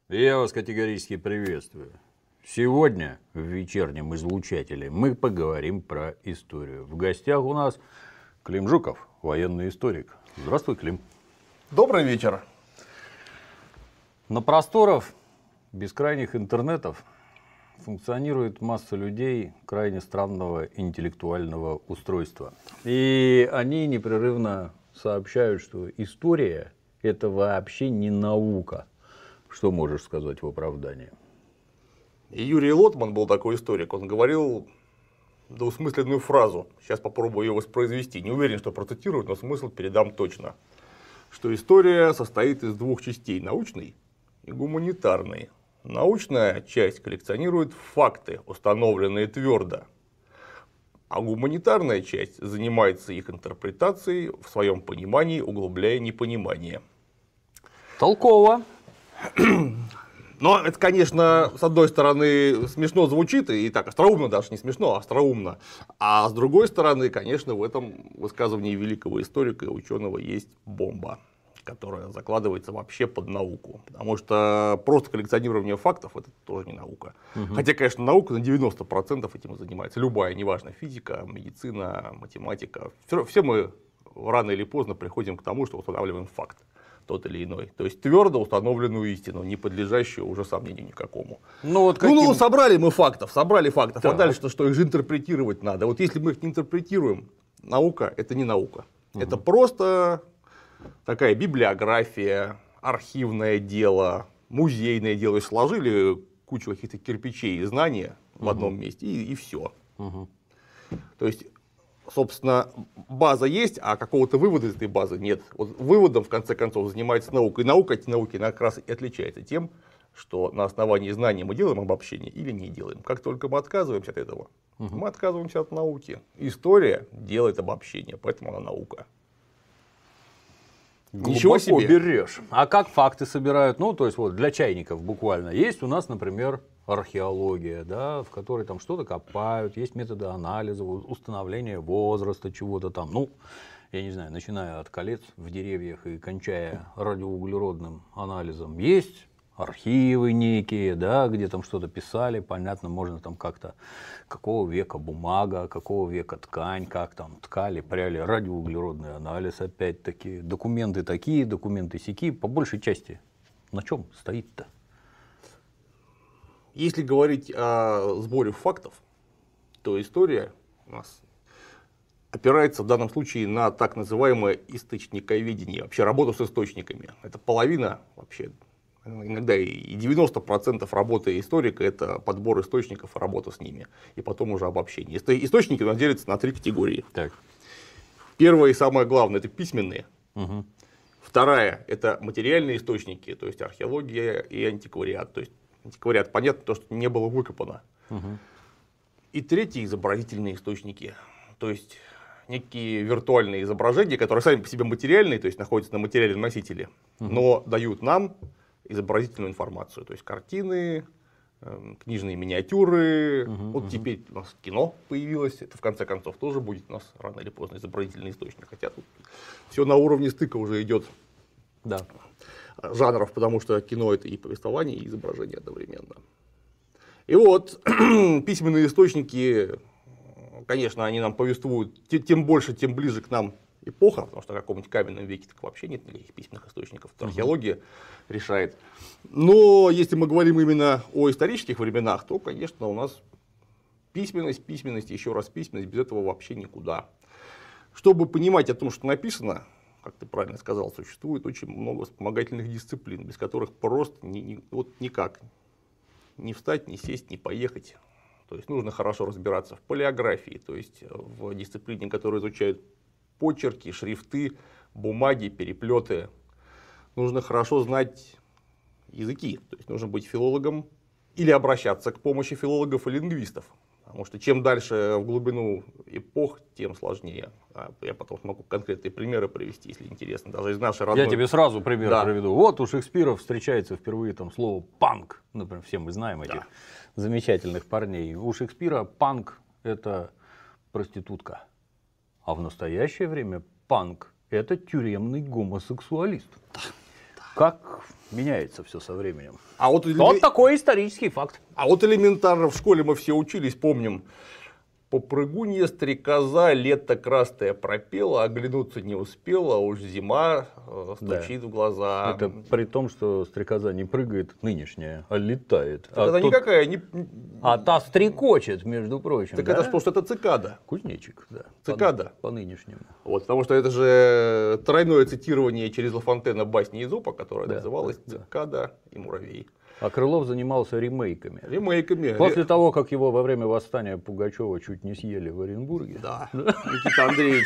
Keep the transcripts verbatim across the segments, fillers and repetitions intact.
Я вас категорически приветствую. Сегодня в вечернем излучателе мы поговорим про историю. В гостях у нас Клим Жуков, военный историк. Здравствуй, Клим. Добрый вечер. На просторах бескрайних интернетов функционирует масса людей крайне странного интеллектуального устройства. И они непрерывно сообщают, что история – это вообще не наука. Что можешь сказать в оправдании? И Юрий Лотман был такой историк. Он говорил двусмысленную фразу. Сейчас попробую ее воспроизвести. Не уверен, что процитировать, но смысл передам точно. Что история состоит из двух частей – научной и гуманитарной. Научная часть коллекционирует факты, установленные твердо, а гуманитарная часть занимается их интерпретацией в своем понимании, углубляя непонимание. Толково. Но это, конечно, с одной стороны смешно звучит, и так остроумно даже, не смешно, а остроумно. А с другой стороны, конечно, в этом высказывании великого историка и ученого есть бомба, которая закладывается вообще под науку. Потому что просто коллекционирование фактов – это тоже не наука. Угу. Хотя, конечно, наука на девяносто процентов этим занимается. Любая, неважно, физика, медицина, математика. Все, все мы рано или поздно приходим к тому, что устанавливаем факт тот или иной. То есть твердо установленную истину, не подлежащую уже сомнению никакому. Ну, вот каким... ну, ну собрали мы фактов, собрали фактов, да. А дальше что, их же интерпретировать надо. Вот если мы их не интерпретируем, наука – это не наука. Угу. Это просто такая библиография, архивное дело, музейное дело. И сложили кучу каких-то кирпичей и знаний угу. в одном месте, и, и все. Угу. То есть, собственно, база есть, а какого-то вывода из этой базы нет. Вот выводом, в конце концов, занимается наука. И наука эти науки как раз и отличается тем, что на основании знаний мы делаем обобщение или не делаем. Как только мы отказываемся от этого, угу. мы отказываемся от науки. История делает обобщение, поэтому она наука. Ничего себе берешь. А как факты собирают? Ну, то есть, вот для чайников буквально. Есть у нас, например, археология, да, в которой там что-то копают, есть методы анализа, установления возраста чего-то там. Ну, я не знаю, начиная от колец в деревьях и кончая радиоуглеродным анализом. Есть архивы некие, да, где там что-то писали, понятно, можно там как-то, какого века бумага, какого века ткань, как там ткали, пряли, радиоуглеродный анализ, опять-таки, документы такие, документы сякие, по большей части. На чем стоит-то? Если говорить о сборе фактов, то история у нас опирается в данном случае на так называемое источниковедение, вообще работу с источниками. Это половина вообще. Иногда и девяносто процентов работы историка – это подбор источников и работа с ними, и потом уже обобщение. Источники у нас делятся на три категории. Так. Первое и самое главное – это письменные. Угу. Вторая – это материальные источники, то есть археология и антиквариат. То есть антиквариат, понятно, то, что не было выкопано. Угу. И третье – изобразительные источники, то есть некие виртуальные изображения, которые сами по себе материальные, то есть находятся на материальном носителе, угу. но дают нам изобразительную информацию, то есть картины, э, книжные миниатюры. Uh-huh, вот uh-huh. теперь у нас кино появилось, это в конце концов тоже будет у нас рано или поздно изобразительный источник, хотя тут все на уровне стыка уже идет да. жанров, потому что кино это и повествование, и изображение одновременно. И вот письменные источники, конечно, они нам повествуют, тем больше, тем ближе к нам эпоха, потому что в каком-нибудь каменном веке так вообще нет никаких письменных источников, это археология uh-huh. решает. Но если мы говорим именно о исторических временах, то, конечно, у нас письменность, письменность, еще раз письменность, без этого вообще никуда. Чтобы понимать о том, что написано, как ты правильно сказал, существует очень много вспомогательных дисциплин, без которых просто ни, ни, вот никак не встать, не сесть, не поехать. То есть нужно хорошо разбираться в палеографии, то есть в дисциплине, которая изучает почерки, шрифты, бумаги, переплеты. Нужно хорошо знать языки, то есть нужно быть филологом или обращаться к помощи филологов и лингвистов. Потому что чем дальше в глубину эпох, тем сложнее. Я потом смогу конкретные примеры привести, если интересно. Даже из нашей родной... Я тебе сразу пример да. приведу. Вот у Шекспира встречается впервые там слово «панк». Например, все мы знаем этих да. замечательных парней. У Шекспира панк – это проститутка. А в настоящее время панк – это тюремный гомосексуалист. Да, да. Как меняется все со временем. А вот, Вот такой исторический факт. А вот элементарно в школе мы все учились, помним. Попрыгунья стрекоза лето красное пропела, оглянуться не успела, уж зима э, стучит Да. в глаза. Это при том, что стрекоза не прыгает нынешняя, а летает. Так а, это тут- никакая, не... а та стрекочет, между прочим. Так да? это ж просто это цикада. Кузнечик, да. Цикада. По, по нынешнему. Вот, потому что это же тройное цитирование через Лафонтена басни Эзопа, которая Да, называлась да, да. «Цикада и муравей». А Крылов занимался ремейками. Ремейками. После того, как его во время восстания Пугачева чуть не съели в Оренбурге. Да, Никита Андреевич.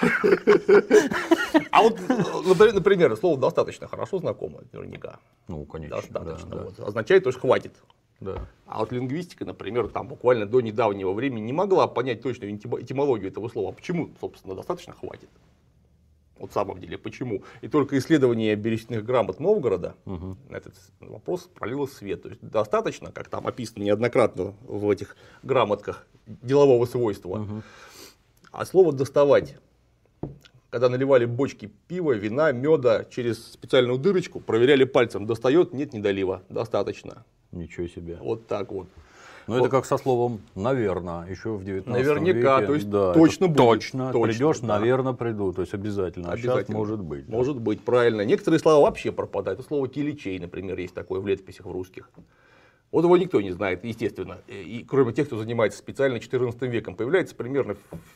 А вот, например, слово «достаточно» хорошо знакомо наверняка. Ну, конечно. Достаточно. да, да. Вот. Означает, то, что хватит. Да. А вот лингвистика, например, там буквально до недавнего времени не могла понять точную этимо- этимологию этого слова. Почему, собственно, достаточно хватит? Вот в самом деле, почему? И только исследование берестяных грамот Новгорода Угу. на этот вопрос пролило свет. То есть достаточно, как там описано неоднократно в этих грамотках, делового свойства. Угу. А слово «доставать», когда наливали бочки пива, вина, меда через специальную дырочку, проверяли пальцем, достает, нет недолива, достаточно. Ничего себе. Вот так вот. Ну, Вот. это как со словом «наверно», еще в девятнадцатом Наверняка, веке. то есть да, точно это будет. Точно, Точно, придешь, да. наверное, приду. То есть обязательно. А сейчас Обязательно. может быть. да. Может быть, правильно. Некоторые слова вообще пропадают. Слово «киличей», например, есть такое в летописях в русских. Вот его никто не знает, естественно. И кроме тех, кто занимается специально четырнадцатым веком. Появляется примерно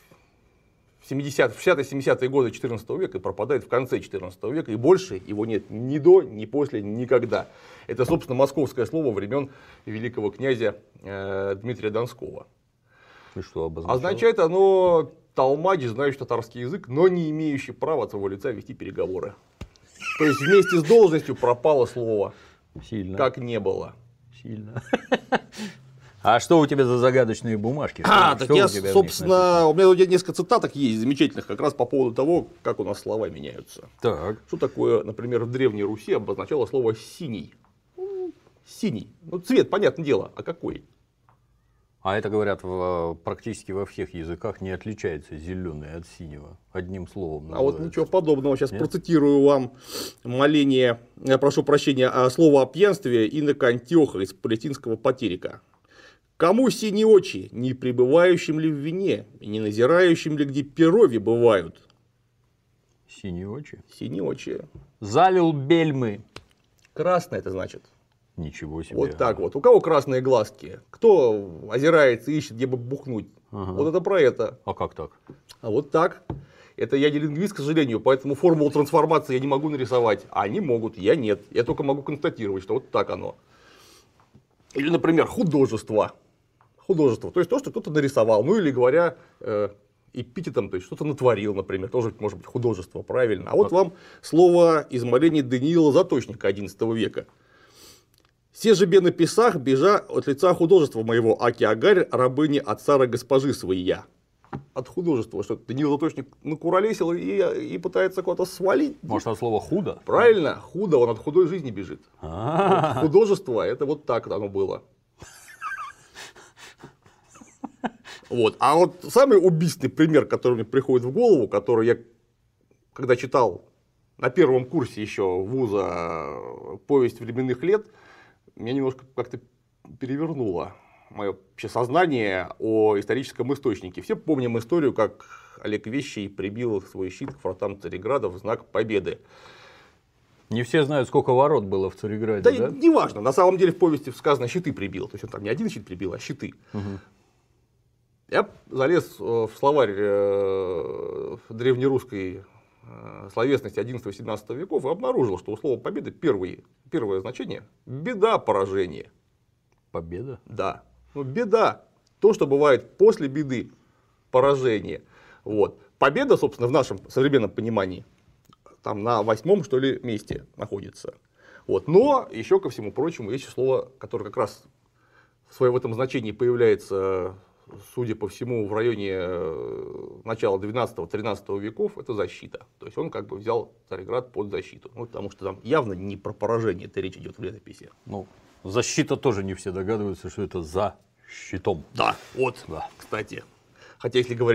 в шестидесятые-семидесятые годы четырнадцатого века и пропадает в конце четырнадцатого века. И больше его нет ни до, ни после, никогда. Это, собственно, московское слово времен великого князя э, Дмитрия Донского. И что обозначало? Означает оно толмач, знающий татарский язык, но не имеющий права от своего лица вести переговоры. То есть вместе с должностью пропало слово, Сильно. как не было. Сильно. А что у тебя за загадочные бумажки? А, Что так у я, тебя в них собственно, у меня тут несколько цитаток есть замечательных как раз по поводу того, как у нас слова меняются. написано? Так. Что такое, например, в Древней Руси обозначало слово «синий»? Ну, синий. Ну, цвет, понятное дело, а какой? А это, говорят, в, практически во всех языках не отличается зеленый от синего. Одним словом А вот называется. ничего подобного. Сейчас Нет? процитирую вам моление, я прошу прощения, а, слово о пьянстве инока Антиоха из палестинского патерика. «Кому синие очи, не пребывающим ли в вине, и не назирающим ли, где перови бывают?» Синие очи. Синие очи. Залил бельмы. Красное это значит. Ничего себе. Вот так вот. У кого красные глазки? Кто озирается и ищет, где бы бухнуть? Ага. Вот это про это. А как так? А вот так. Это я не лингвист, к сожалению, поэтому формулу трансформации я не могу нарисовать. А они могут, я нет. Я только могу констатировать, что вот так оно. Или, например, художество. Художество. То есть то, что кто-то нарисовал. Ну или говоря э, эпитетом, то есть что-то натворил, например. Тоже может быть художество, правильно. А вот вам слово из моления Даниила Заточника одиннадцатого века. «Се же бе на писах, бежа от лица художества моего, аки агарь, рабыни от цара госпожи своя». От художества, что Даниил Заточник накуролесил и, и пытается куда-то свалить. Может, от слова худо? Правильно, худо, он от худой жизни бежит. А, Вот художество, это вот так оно было. Вот. А вот самый убийственный пример, который мне приходит в голову, который я, когда читал на первом курсе еще вуза «Повесть временных лет», меня немножко как-то перевернуло мое вообще сознание о историческом источнике. Все помним историю, как Олег Вещий прибил свой щит к вратам Цареграда в знак победы. Не все знают, сколько ворот было в Цареграде, Да, да? и неважно, на самом деле в повести сказано «щиты прибил». То есть он там не один щит прибил, а щиты. Мгм. Я залез в словарь э, древнерусской э, словесности одиннадцатого-семнадцатого веков и обнаружил, что у слова «победа» первое, первое значение – беда, поражение. Победа? Да. Ну, беда. То, что бывает после беды, поражение. Вот. Победа, собственно, в нашем современном понимании, там на восьмом, что ли, месте находится. Вот. Но, еще ко всему прочему, есть слово, которое как раз в своем этом значении появляется, судя по всему, в районе э, начала двенадцатого-тринадцатого веков, это защита. То есть он как бы взял Царьград под защиту. Ну, потому что там явно не про поражение это речь идет в летописи. Ну, защита тоже не все догадываются, что это за щитом. Да, вот, Да. кстати. Хотя, если говорить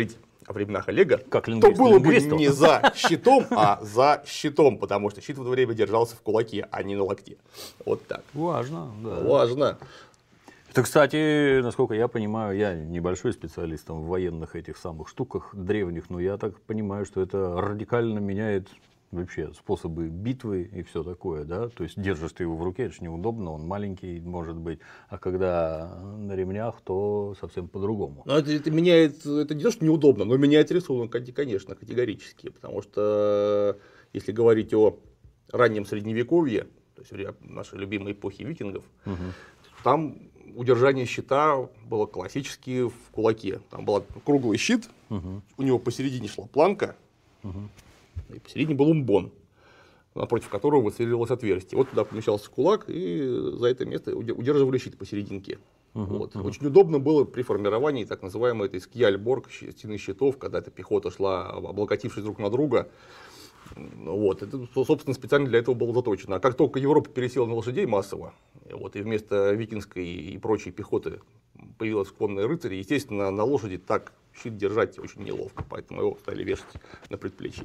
о временах Олега, как то лингвист, было бы лингвисту. не за щитом, а за щитом, потому что щит в это время держался в кулаке, а не на локте. Вот так. Важно, да. Важно. Это, кстати, насколько я понимаю, я небольшой специалист там, в военных этих самых штуках древних, но я так понимаю, что это радикально меняет вообще способы битвы и все такое, да, то есть держишь ты его в руке, это же неудобно, он маленький может быть, а когда на ремнях, то совсем по-другому. Но это, это меняет, это не то, что неудобно, но меняет рисунок, конечно, категорически, потому что если говорить о раннем средневековье, то есть нашей любимой эпохи викингов, угу. там удержание щита было классически в кулаке, там был круглый щит, угу. у него посередине шла планка, угу. и посередине был умбон, напротив которого выцеливалось отверстие. Вот туда помещался кулак, и за это место удерживали щит посерединке. Uh-huh, вот. uh-huh. Очень удобно было при формировании так называемой этой скьяльборг, стены щитов, когда эта пехота шла, облокотившись друг на друга. Вот. Это, собственно, специально для этого было заточено. А как только Европа пересела на лошадей массово, вот, и вместо викингской и прочей пехоты появилась конные рыцари, естественно, на лошади так щит держать очень неловко, поэтому его стали вешать на предплечье.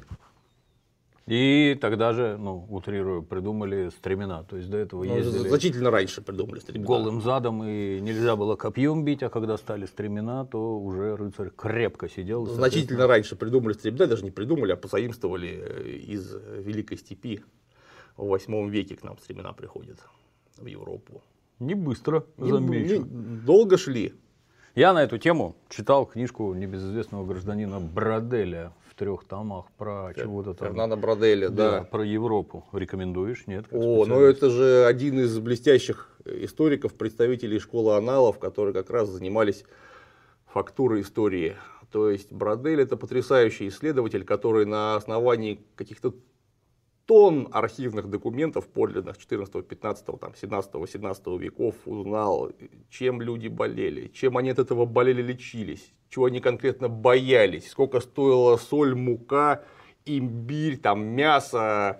И тогда же, ну, утрирую, придумали стремена. То есть до этого ну, ездили значительно раньше придумали стремена. Голым задом, и нельзя было копьем бить, а когда стали стремена, то уже рыцарь крепко сидел. Значительно раньше придумали стремена, даже не придумали, а позаимствовали из Великой Степи. В восьмом веке к нам стремена приходят в Европу. Не быстро, не, замечу. Не, долго шли. Я на эту тему читал книжку небезызвестного гражданина Броделя в трех томах про Фер, чего-то там. Фернандо Броделя, да. да. Про Европу. Рекомендуешь? Нет? О, ну это же один из блестящих историков, представителей школы аналов, которые как раз занимались фактурой истории. То есть Бродель — это потрясающий исследователь, который на основании каких-то тонн архивных документов подлинных четырнадцатого, пятнадцатого, там, семнадцатого, семнадцатого веков узнал, чем люди болели, чем они от этого болели, лечились, чего они конкретно боялись, сколько стоила соль, мука, имбирь, там, мясо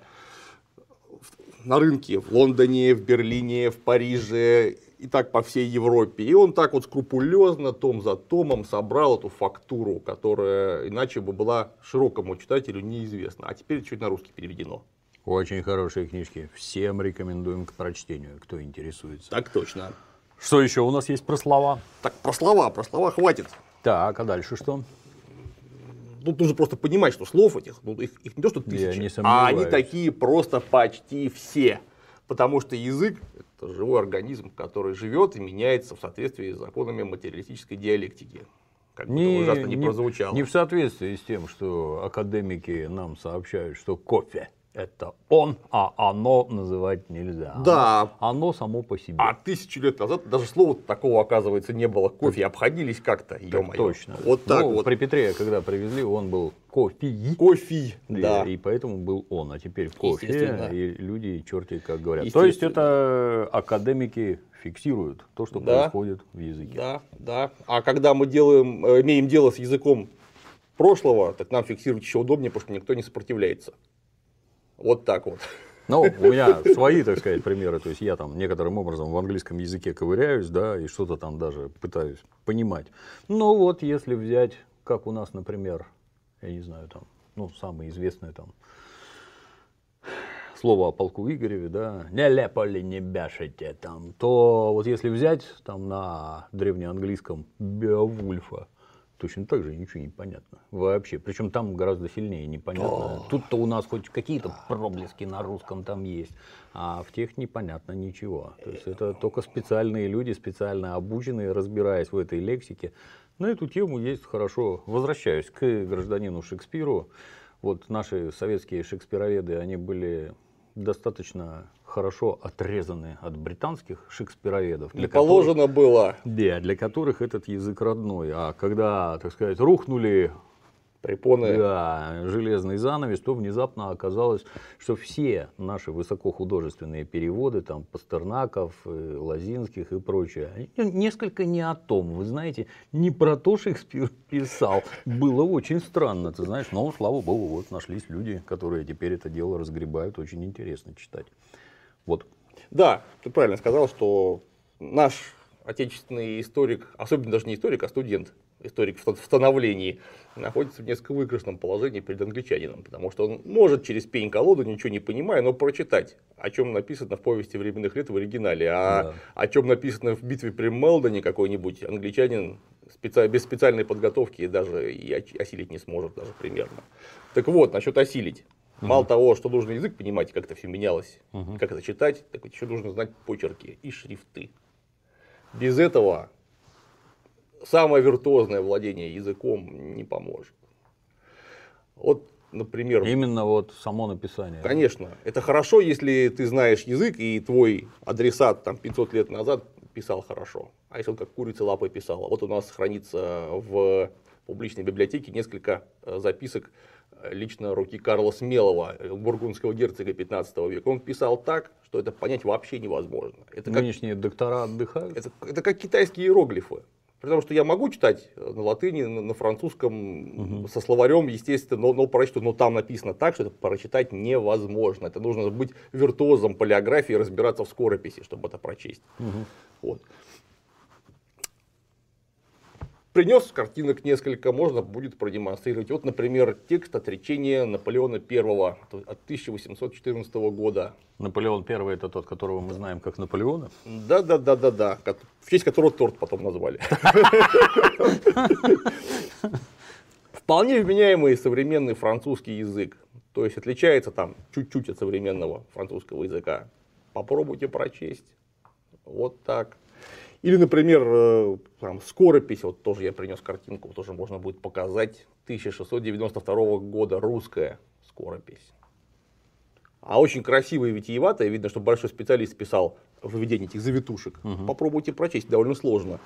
на рынке в Лондоне, в Берлине, в Париже и так по всей Европе. И он так вот скрупулезно, том за томом собрал эту фактуру, которая иначе бы была широкому читателю неизвестна. А теперь чуть на русский переведено. Очень хорошие книжки. Всем рекомендуем к прочтению, кто интересуется. Так точно. Что еще у нас есть про слова? Так, про слова, про слова хватит. Так, а дальше что? Тут нужно просто понимать, что слов этих, ну, их, их не то, что тысячи, а они такие просто почти все. Потому что язык — это живой организм, который живет и меняется в соответствии с законами материалистической диалектики. Как бы это ужасно не, не прозвучало. Не в соответствии с тем, что академики нам сообщают, что кофе — это он, а оно называть нельзя. Да. Оно, оно само по себе. А тысячу лет назад даже слова такого, оказывается, не было. Кофе так, обходились как-то, ё-моё. Точно. Вот так ну, вот. При Петре, когда привезли, он был кофе. Кофе, да. И поэтому был он. А теперь кофе. И люди черти как говорят. То есть это академики фиксируют то, что да. происходит в языке. Да, да. А когда мы делаем, имеем дело с языком прошлого, так нам фиксировать еще удобнее, потому что никто не сопротивляется. Вот так вот. Ну, у меня свои, так сказать, примеры. То есть я там некоторым образом в английском языке ковыряюсь, да, и что-то там даже пытаюсь понимать. Ну вот, если взять, как у нас, например, я не знаю, там, ну, самое известное там слово о полку Игореве, да, не лепали, не бяшите, там, то вот если взять там на древнеанглийском Беовульфа, точно так же ничего не понятно вообще. Причем там гораздо сильнее непонятно. Тут-то у нас хоть какие-то проблески на русском там есть, а в тех непонятно ничего. То есть это только специальные люди, специально обученные, разбираясь в этой лексике. На эту тему есть хорошо. Возвращаюсь к гражданину Шекспиру. Вот наши советские шекспироведы, они были достаточно хорошо отрезаны от британских шекспироведов. Не положено которых, было. Да, для которых этот язык родной. А когда, так сказать, рухнули препоны, да, железный занавес, то внезапно оказалось, что все наши высокохудожественные переводы, там, Пастернаков, Лозинских и прочее, несколько не о том, вы знаете, не про то Шекспир писал. Было очень странно, ты знаешь, но, слава богу, вот нашлись люди, которые теперь это дело разгребают, очень интересно читать. Вот. Да, ты правильно сказал, что наш отечественный историк, особенно даже не историк, а студент историк в становлении, находится в несколько выигрышном положении перед англичанином, потому что он может через пень-колоду, ничего не понимая, но прочитать, о чем написано в повести временных лет в оригинале, а да. о чем написано в битве при Мелдоне какой-нибудь англичанин специ... без специальной подготовки даже и осилить не сможет даже примерно. Так вот, насчет осилить. Угу. Мало того, что нужно язык понимать, как это все менялось, угу. как это читать, так еще нужно знать почерки и шрифты. Без этого самое виртуозное владение языком не поможет. Вот, например... Именно вот само написание. Конечно. Это хорошо, если ты знаешь язык, и твой адресат там, пятьсот лет назад писал хорошо. А если он как курица лапой писал. Вот у нас хранится в публичной библиотеке несколько записок лично руки Карла Смелого, бургундского герцога пятнадцатого века. Он писал так, что это понять вообще невозможно. Это Нынешние как... доктора отдыхают? Это, это как китайские иероглифы. Потому что я могу читать на латыни, на, на французском, угу. со словарем, естественно, но, но прочитать, но там написано так, что это прочитать невозможно. Это нужно быть виртуозом палеографии, разбираться в скорописи, чтобы это прочесть. Угу. Вот. Принес картинок несколько, можно будет продемонстрировать. Вот, например, текст отречения Наполеона Первого от тысяча восемьсот четырнадцатого года. Наполеон Первый — это тот, которого мы знаем как Наполеона? Да, да, да, да, да. В честь которого торт потом назвали. Вполне вменяемый современный французский язык. То есть отличается там чуть-чуть от современного французского языка. Попробуйте прочесть. Вот так. Или, например, там, скоропись, вот тоже я принес картинку, тоже можно будет показать, тысяча шестьсот девяносто второго года, русская скоропись. А очень красивая и витиеватая, видно, что большой специалист писал выведение этих завитушек. Угу. Попробуйте прочесть, довольно сложно.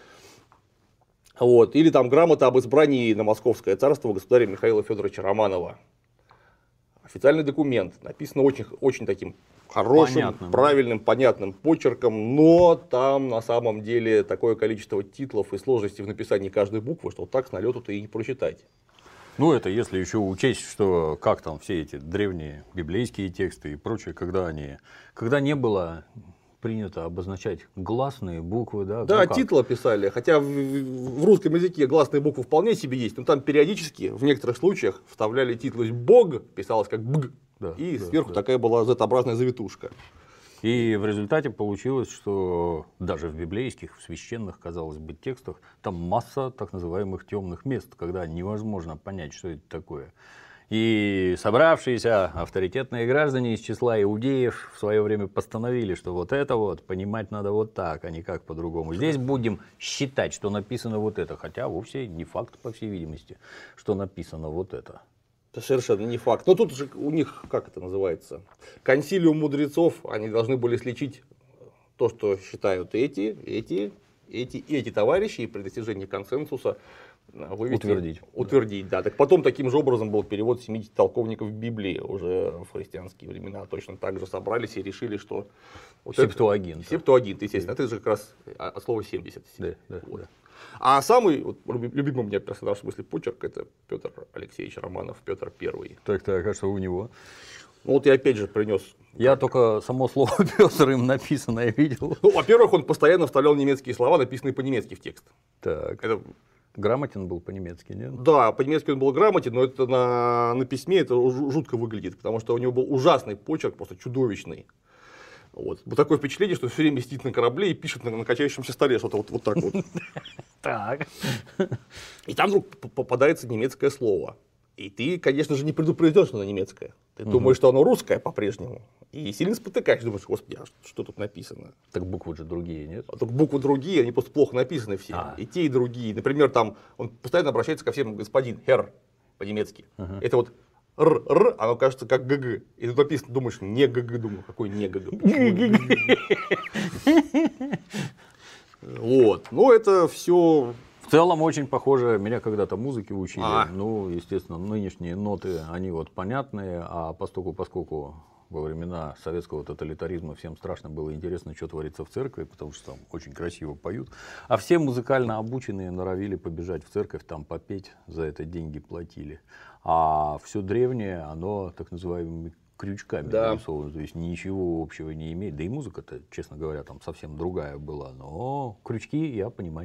Вот. Или там грамота об избрании на Московское царство государя Михаила Федоровича Романова. Официальный документ, написано очень, очень таким хорошим, понятным, правильным, понятным почерком, но там на самом деле такое количество титлов и сложностей в написании каждой буквы, что вот так с налету-то и не прочитать. Ну, это если еще учесть, что как там все эти древние библейские тексты и прочее, когда они, когда не было принято обозначать гласные буквы, да? Да, ну, титлы писали, хотя в, в русском языке гласные буквы вполне себе есть, но там периодически, в некоторых случаях, вставляли титул, то есть Бог писалось как Бг, да, и да, сверху да. такая была Z-образная завитушка. И в результате получилось, что даже в библейских, в священных, казалось бы, текстах, там масса так называемых темных мест, когда невозможно понять, что это такое. И собравшиеся авторитетные граждане из числа иудеев в свое время постановили, что вот это вот понимать надо вот так, а не как по-другому. Здесь будем считать, что написано вот это, хотя вовсе не факт, по всей видимости, что написано вот это. Это совершенно не факт. Но тут же у них, как это называется, консилиум мудрецов, они должны были сличить то, что считают эти, эти, эти и эти товарищи, и при достижении консенсуса вывести, утвердить. Утвердить, да. Так потом таким же образом был перевод семидесяти толковников Библии уже в христианские времена. Точно так же собрались и решили, что... Вот Септуагинт. Септуагинт, естественно. Это же как раз от слова семьдесят. Да, да, вот. да. А самый вот, любимый у меня персонаж в смысле почерк — это Петр Алексеевич Романов, Петр Первый. Так, так, а что у него? Ну, вот я опять же принес. Я только само слово Петр им написанное видел. Ну, во-первых, он постоянно вставлял немецкие слова, написанные по-немецки в текст. Так. Это... Грамотен был по-немецки, нет? Да, по-немецки он был грамотен, но это на, на письме это жутко выглядит, потому что у него был ужасный почерк, просто чудовищный. Вот. Вот такое впечатление, что все время сидит на корабле и пишет на, на качающемся столе что-то вот, вот так вот. Так. И там вдруг попадается немецкое слово. И ты, конечно же, не предупрежден, что оно немецкое. Ты думаешь, что оно русское по-прежнему. И сильно спотыкаешься, думаешь, господи, а что тут написано? Так буквы же другие, нет? А только буквы другие, они просто плохо написаны все. А. И те, и другие. Например, там он постоянно обращается ко всем господин, Herr, по-немецки. Uh-huh. Это вот Р, Р, оно кажется как ГГ. И тут написано, думаешь, не ГГ, думаю, какой не ГГ. Вот. Ну, это все. В целом очень похоже, меня когда-то музыки учили, а. ну, естественно, нынешние ноты, они вот понятные, а поскольку, поскольку во времена советского тоталитаризма всем страшно было интересно, что творится в церкви, потому что там очень красиво поют, а все музыкально обученные норовили побежать в церковь, там попеть, за это деньги платили, а все древнее, оно так называемыми крючками да. нарисовано, то есть ничего общего не имеет, да и музыка-то, честно говоря, там совсем другая была, но крючки я понимать так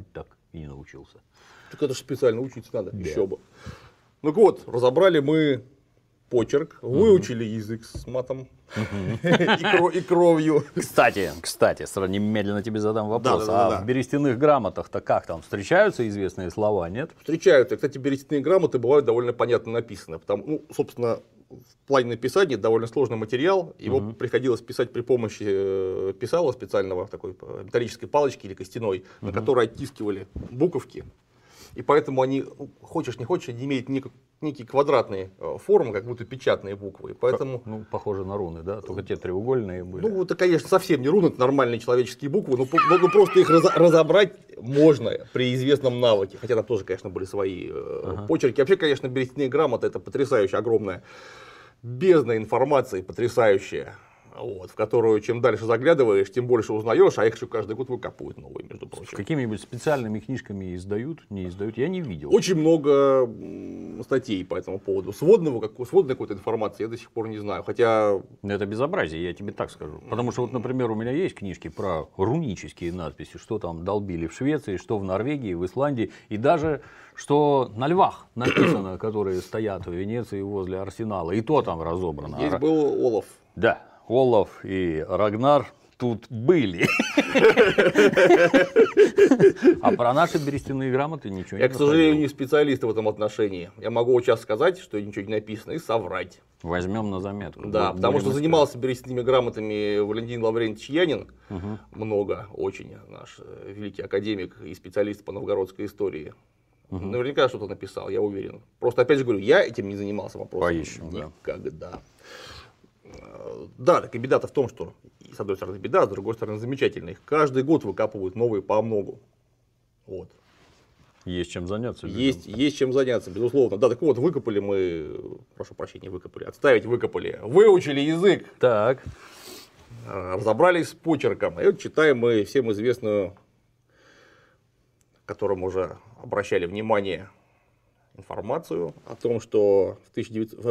и не научился. Так это же специально учиться надо, да. Еще бы. Ну вот, разобрали мы почерк, выучили угу. язык с матом угу. и кровью. Кстати, кстати, немедленно тебе задам вопрос. Да, да, да, а да. в берестяных грамотах-то как там? Встречаются известные слова, нет? Встречаются. Кстати, берестяные грамоты бывают довольно понятно написаны. Потому, ну, собственно, в плане написания довольно сложный материал. Его угу. приходилось писать при помощи писала специального, такой металлической палочки или костяной, угу. на которой оттискивали буковки. И поэтому они, хочешь не хочешь, они имеют нек- некие квадратные формы, как будто печатные буквы. Поэтому... Ну, похоже на руны, да? Только те треугольные были. Ну, это, конечно, совсем не руны, это нормальные человеческие буквы, но, но просто их раз- разобрать можно при известном навыке. Хотя там тоже, конечно, были свои ага. почерки. Вообще, конечно, берестяные грамоты — это потрясающая, огромная бездна информации, потрясающая. Вот, в которую чем дальше заглядываешь, тем больше узнаешь, а их еще каждый год выкапывают новые, между прочим. Какими-нибудь специальными книжками издают, не издают, я не видел. Очень много статей по этому поводу. Сводного, как, сводной какой-то информации я до сих пор не знаю, хотя... Это безобразие, я тебе так скажу. Потому что, вот, например, у меня есть книжки про рунические надписи, что там долбили в Швеции, что в Норвегии, в Исландии, и даже что на львах написано, которые стоят в Венеции возле Арсенала, и то там разобрано. Здесь был Олаф. Да. Олаф и Рагнар тут были. А про наши берестяные грамоты ничего не Я, к сожалению, не специалист в этом отношении. Я могу сейчас сказать, что ничего не написано, и соврать. Возьмем на заметку. Да, потому что занимался берестяными грамотами Валентин Лаврентьевич Янин. Много, очень наш великий академик и специалист по новгородской истории. Наверняка что-то написал, я уверен. Просто, опять же говорю, я этим не занимался вопросом. Поищем, да. Никогда. Да, так и беда-то в том, что с одной стороны беда, а с другой стороны замечательно. Их каждый год выкапывают новые по многу. Вот. Есть чем заняться. Есть, есть чем заняться, безусловно. Да, так вот, выкопали мы, прошу прощения, выкопали, отставить выкопали, выучили язык. Так. Разобрались с почерком. И вот читаем мы всем известную, которому уже обращали внимание, информацию о том, что в, тысяча девятьсот,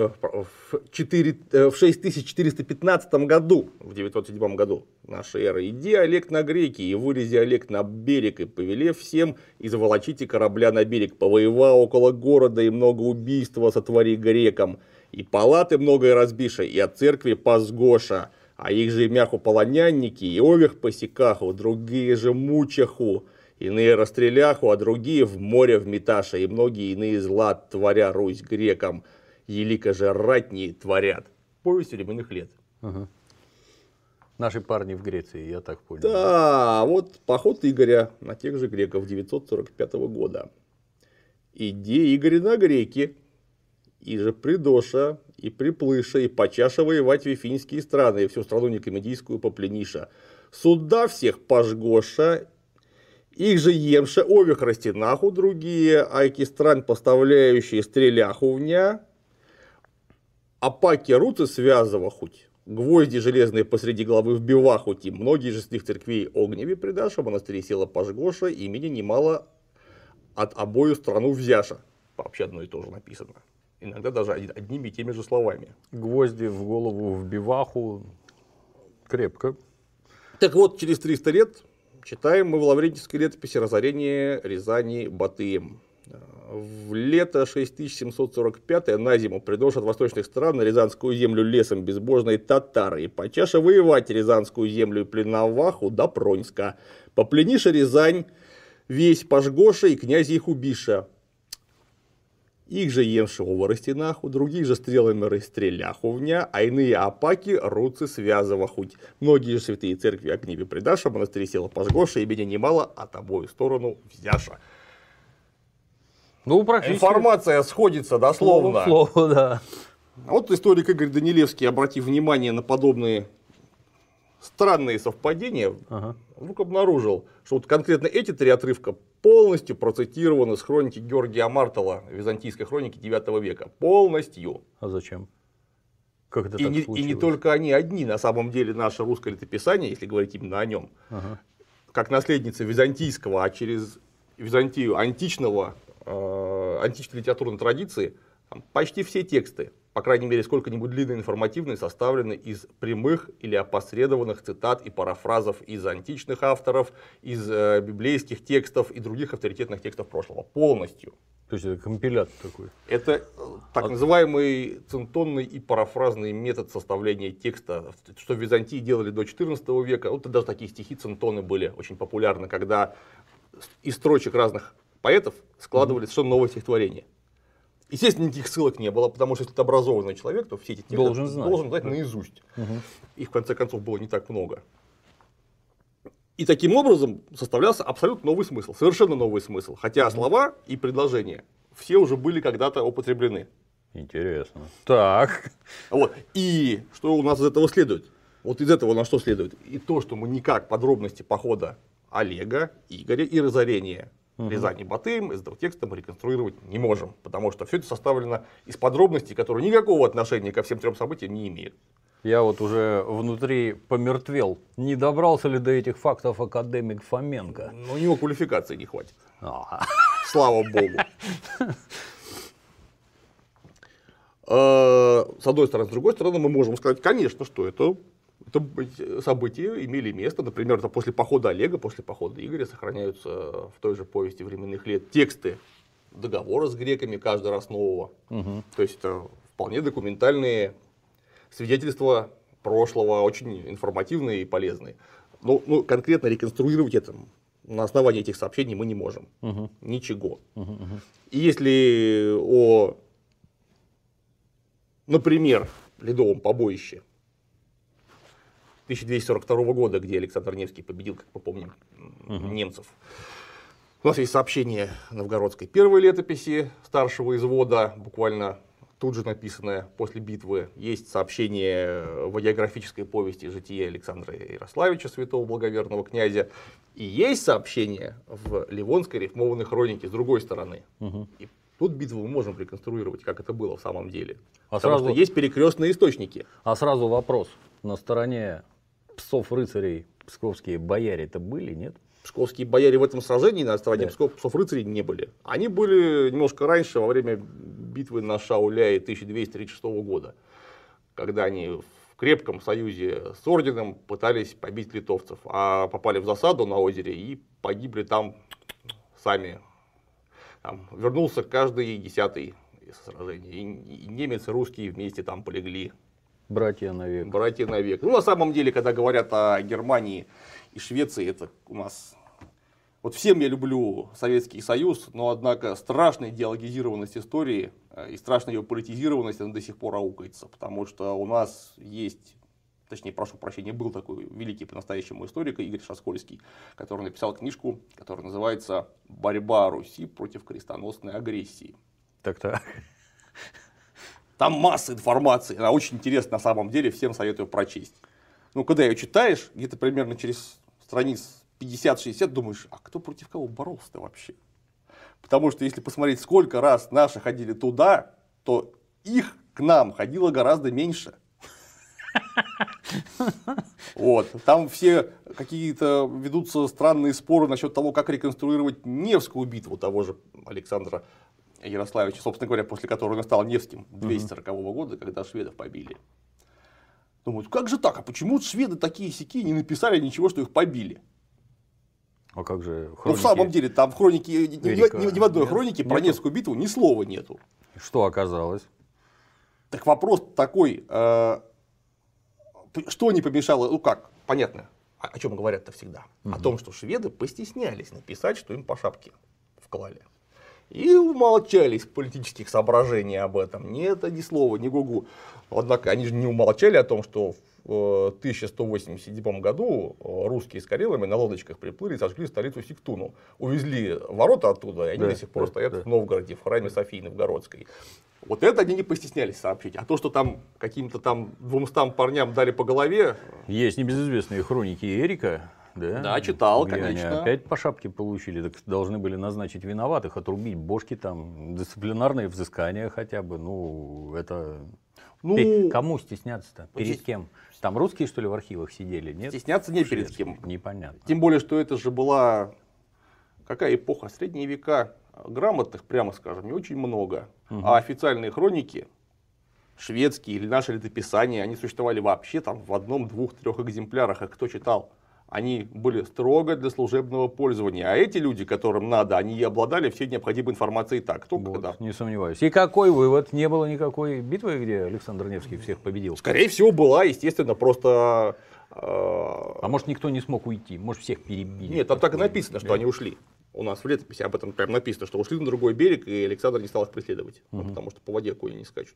в шесть тысяч четыреста пятнадцатом году, в девятьсот седьмом году нашей эры, иди Олег на греки, и вылези Олег на берег, и повелев всем, и заволочите корабля на берег, повоева около города, и много убийства сотвори грекам, и палаты многое разбиша, и от церкви позгоша, а их же мяху полонянники, и овех посекаху, другие же мучаху, иные расстреляху, а другие в море вметаша, и многие иные зла творя Русь грекам, елико же ратни творят. Повесть временных лет. Ага. Наши парни в Греции, я так понял. Да, вот поход Игоря на тех же греков девятьсот сорок пятого года. Иди, Игорь, на греки, и же придоша, и приплыша, и почаша воевать в финские страны, и всю страну некомедийскую поплениша. Суда всех пожгоша, их же емша овех растинаху другие, айки стран поставляющие стреляху вня, а паки руцы связывах хоть, гвозди железные посреди головы вбивах хоть, и многие же с них церквей огневи предаша, монастыри села пожгоша, имени немало от обою страну взяша. Вообще одно и то же написано. Иногда даже одними и теми же словами. Гвозди в голову вбиваху. Крепко. Так вот, через триста лет читаем мы в Лаврентьевской летописи разорение Рязани Батыем. В лето шесть тысяч семьсот сорок пятое на зиму придешь от восточных стран на Рязанскую землю лесом безбожные татары, и почаша воевать Рязанскую землю и пленоваху до Проньска. Поплениша Рязань, весь пожгоша и князя их убиша. Их же емшего воростинаху, других же стрелами расстреляху вня, а иные опаки руцы связывахуть. Многие же святые церкви огневе предаша, монастыри села пожгоша, и меня немало от обоих сторону взяша. Ну, практически. Информация сходится дословно. Слово, слово, да. А вот историк Игорь Данилевский, обратив внимание на подобные странные совпадения, ага. вдруг обнаружил, что вот конкретно эти три отрывка полностью процитированы с хроники Георгия Мартела, византийской хроники девятого века. Полностью. А зачем? Как это и, так не, случилось? И не только они одни, на самом деле наше русское летописание, если говорить именно о нем, ага. как наследница византийского, а через Византию античного, э, античной литературной традиции, почти все тексты, по крайней мере, сколько-нибудь длинные и информативные, составлены из прямых или опосредованных цитат и парафразов из античных авторов, из э, библейских текстов и других авторитетных текстов прошлого. Полностью. То есть это компилятор такой. Это так а... называемый центонный и парафразный метод составления текста, что в Византии делали до четырнадцатого века. Вот даже такие стихи центоны были очень популярны, когда из строчек разных поэтов складывали mm-hmm. совершенно новое стихотворение. Естественно, никаких ссылок не было, потому что если ты образованный человек, то все эти тексты должен знать, должен знать наизусть. Угу. Их, в конце концов, было не так много. И таким образом составлялся абсолютно новый смысл, совершенно новый смысл. Хотя угу. слова и предложения все уже были когда-то употреблены. Интересно. Так. Вот. И что у нас из этого следует? Вот из этого на что следует? И то, что мы никак подробности похода Олега, Игоря и разорения угу. Рязани Батыем из этого текста мы реконструировать не можем, потому что все это составлено из подробностей, которые никакого отношения ко всем трем событиям не имеют. Я вот уже внутри помертвел. Не добрался ли до этих фактов академик Фоменко? Но у него квалификации не хватит. А. Слава богу. С одной стороны, с другой стороны, мы можем сказать, конечно, что это, это события имели место. Например, это после похода Олега, после похода Игоря сохраняются в той же повести временных лет тексты договора с греками каждый раз нового. Угу. То есть это вполне документальные свидетельства прошлого, очень информативные и полезные. Но ну, конкретно реконструировать это на основании этих сообщений мы не можем. Угу. Ничего. Угу, угу. И если о, например, Ледовом побоище тысяча двести сорок второго года, где Александр Невский победил, как мы помним, угу. немцев, у нас есть сообщение новгородской первой летописи старшего извода, буквально тут же написанное после битвы. Есть сообщение в географической повести «Житие Александра Ярославича, святого благоверного князя». И есть сообщение в Ливонской рифмованной хронике с другой стороны. Угу. И тут битву мы можем реконструировать, как это было в самом деле. А Потому сразу... что есть перекрестные источники. А сразу вопрос. На стороне псов-рыцарей псковские бояре-то были, нет? Псковские бояре в этом сражении на стороне да. Псков, псов рыцарей не были. Они были немножко раньше, во время битвы на Шауляе тысяча двести тридцать шестого года, когда они в крепком союзе с орденом пытались побить литовцев, а попали в засаду на озере и погибли там сами. Там вернулся каждый десятый из сражений. И, и немец и русские вместе там полегли. Братья навек. Братья навек. Ну, на самом деле, когда говорят о Германии и Швеции, это у нас... Вот всем я люблю Советский Союз, но, однако, страшная идеологизированность истории и страшная ее политизированность, она до сих пор аукается, потому что у нас есть, точнее, прошу прощения, был такой великий по-настоящему историк Игорь Шаскольский, который написал книжку, которая называется «Борьба Руси против крестоносной агрессии». Так-так. Там масса информации, она очень интересна на самом деле, всем советую прочесть. Ну, когда ее читаешь, где-то примерно через страниц пятьдесят-шестьдесят, думаешь, а кто против кого боролся-то вообще? Потому что если посмотреть, сколько раз наши ходили туда, то их к нам ходило гораздо меньше. Вот. Там все какие-то ведутся странные споры насчет того, как реконструировать Невскую битву того же Александра Ярославича, собственно говоря, после которого он стал Невским двести сорокового года, когда шведов побили. Думают, как же так? А почему шведы такие сяки не написали ничего, что их побили? А как же хроники? Ну, в самом деле, там в хронике, ни, ни, ни в одной нет, хронике нету? про Невскую битву ни слова нету. Что оказалось? Так вопрос такой, э, что не помешало, ну как, понятно, о, о чем говорят-то всегда? Угу. О том, что шведы постеснялись написать, что им по шапке вклали. И умолчались политических соображений об этом. Ни это, ни слова, ни гугу. Однако они же не умолчали о том, что в тысяча сто восемьдесят седьмом году русские с карелами на лодочках приплыли и сожгли столицу Сигтуну. Увезли ворота оттуда, и они да, до сих пор да, стоят да. в Новгороде, в храме Софии Новгородской. Вот это они не постеснялись сообщить. А то, что там каким-то там двумстам парням дали по голове... Есть небезызвестные хроники Эрика. Да, да, читал, где конечно. Они опять по шапке получили, так должны были назначить виноватых, отрубить бошки, там, дисциплинарные взыскания хотя бы. Ну, это... Ну, кому стесняться-то? Перед здесь... кем? Там русские, что ли, в архивах сидели? Нет? Стесняться не перед кем. Непонятно. Тем более, что это же была... Какая эпоха? Средние века. Грамотных, прямо скажем, не очень много. Угу. А официальные хроники шведские или наши летописания, они существовали вообще там в одном, двух, трех экземплярах, их кто читал? Они были строго для служебного пользования. А эти люди, которым надо, они обладали всей необходимой информацией так. Кто Вот, когда. не сомневаюсь. И какой вывод? Не было никакой битвы, где Александр Невский всех победил? Скорее всего, была, естественно, просто... Э... А может, никто не смог уйти? Может, всех перебили? Нет, там так и написано, что они ушли. У нас в летописи об этом прям написано, что ушли на другой берег, и Александр не стал их преследовать. Угу. Ну, потому что по воде кони не скачут.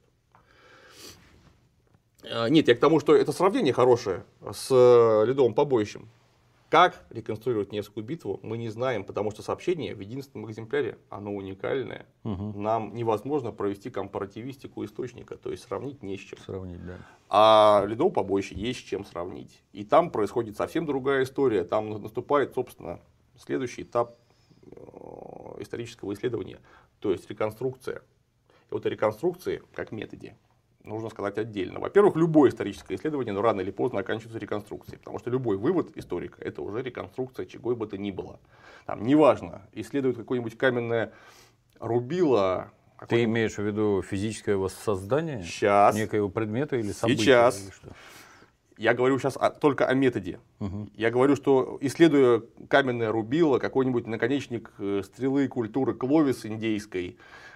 Нет, я к тому, что это сравнение хорошее с ледовым побоищем. Как реконструировать Невскую битву, мы не знаем, потому что сообщение в единственном экземпляре, оно уникальное. Угу. Нам невозможно провести компаративистику источника, то есть сравнить не с чем. Сравнить, да. А ледовое побоище есть с чем сравнить. И там происходит совсем другая история. Там наступает, собственно, следующий этап исторического исследования, то есть реконструкция. И вот о реконструкции, как методе, нужно сказать отдельно. Во-первых, любое историческое исследование, но рано или поздно оканчивается реконструкцией, потому что любой вывод историка – это уже реконструкция чего бы то ни было. Там, неважно, исследует какое-нибудь каменное рубило. Ты имеешь в виду физическое воссоздание сейчас, некоего предмета или события? Сейчас. Или что? Я говорю сейчас о, только о методе. Угу. Я говорю, что исследуя каменное рубило, какой-нибудь наконечник стрелы культуры Кловис индейской,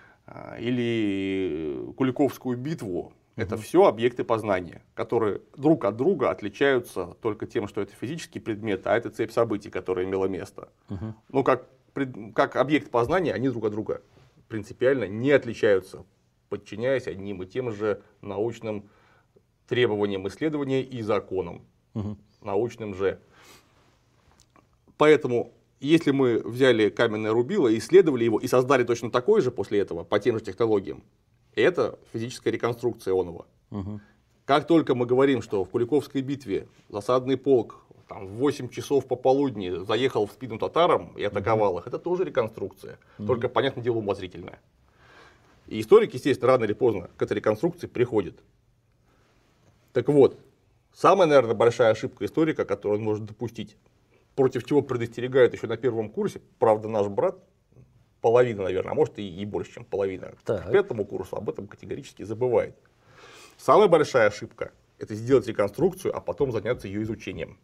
или Куликовскую битву, угу. это все объекты познания, которые друг от друга отличаются только тем, что это физический предмет, а это цепь событий, которая имела место. Угу. Но как, как объект познания они друг от друга принципиально не отличаются, подчиняясь одним и тем же научным требованиям исследования и законам, угу. научным же. Поэтому если мы взяли каменное рубило, исследовали его и создали точно такое же после этого, по тем же технологиям, это физическая реконструкция оного. Угу. Как только мы говорим, что в Куликовской битве засадный полк там, в восемь часов пополудни заехал в спину татарам и атаковал угу. их, это тоже реконструкция, угу. только, понятное дело, умозрительная. И историк, естественно, рано или поздно к этой реконструкции приходит. Так вот, самая, наверное, большая ошибка историка, которую он может допустить, против чего предостерегают еще на первом курсе, правда, наш брат, половина, наверное, а может и, и больше, чем половина, так. к пятому курсу об этом категорически забывает. Самая большая ошибка – это сделать реконструкцию, а потом заняться ее изучением.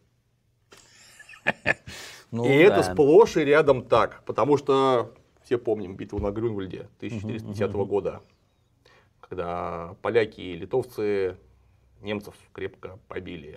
И это сплошь и рядом так, потому что все помним битву на Грюнвальде тысяча четыреста десятого года, когда поляки и литовцы немцев крепко побили.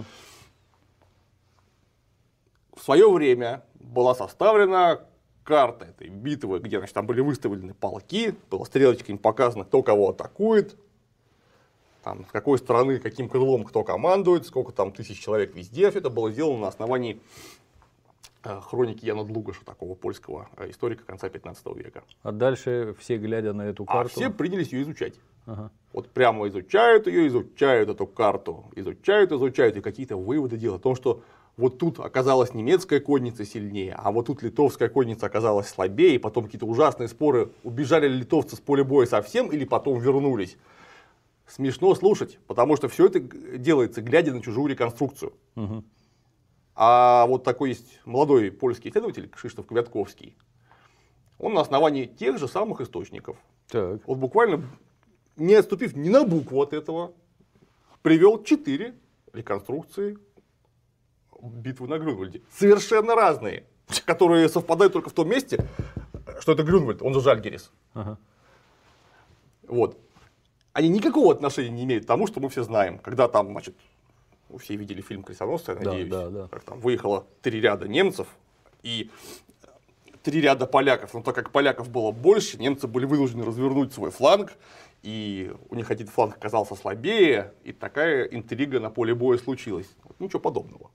В свое время была составлена карта этой битвы, где, значит, там были выставлены полки, было стрелочками показано, кто кого атакует, там, с какой стороны, каким крылом кто командует, сколько там тысяч человек везде. Все это было сделано на основании э, хроники Яна Длугаша, такого польского э, историка конца пятнадцатого века. А дальше все, глядя на эту карту... А все принялись ее изучать. Ага. Вот прямо изучают ее, изучают эту карту, изучают, изучают, и какие-то выводы делают о том, что вот тут оказалась немецкая конница сильнее, а вот тут литовская конница оказалась слабее, и потом какие-то ужасные споры, убежали ли литовцы с поля боя совсем или потом вернулись. Смешно слушать, потому что все это делается, глядя на чужую реконструкцию. Угу. А вот такой есть молодой польский исследователь Кшиштоф Квятковский, он на основании тех же самых источников, так. вот буквально не отступив ни на букву от этого, привел четыре реконструкции битвы на Грюнвальде. Совершенно разные, которые совпадают только в том месте, что это Грюнвальд, он же Жальгерис. Ага. Вот. Они никакого отношения не имеют к тому, что мы все знаем. Когда там, значит, вы все видели фильм «Крестоносцы», я надеюсь, да, да, да. как там выехало три ряда немцев и три ряда поляков. Но так как поляков было больше, немцы были вынуждены развернуть свой фланг, и у них один фланг оказался слабее, и такая интрига на поле боя случилась. Ничего подобного.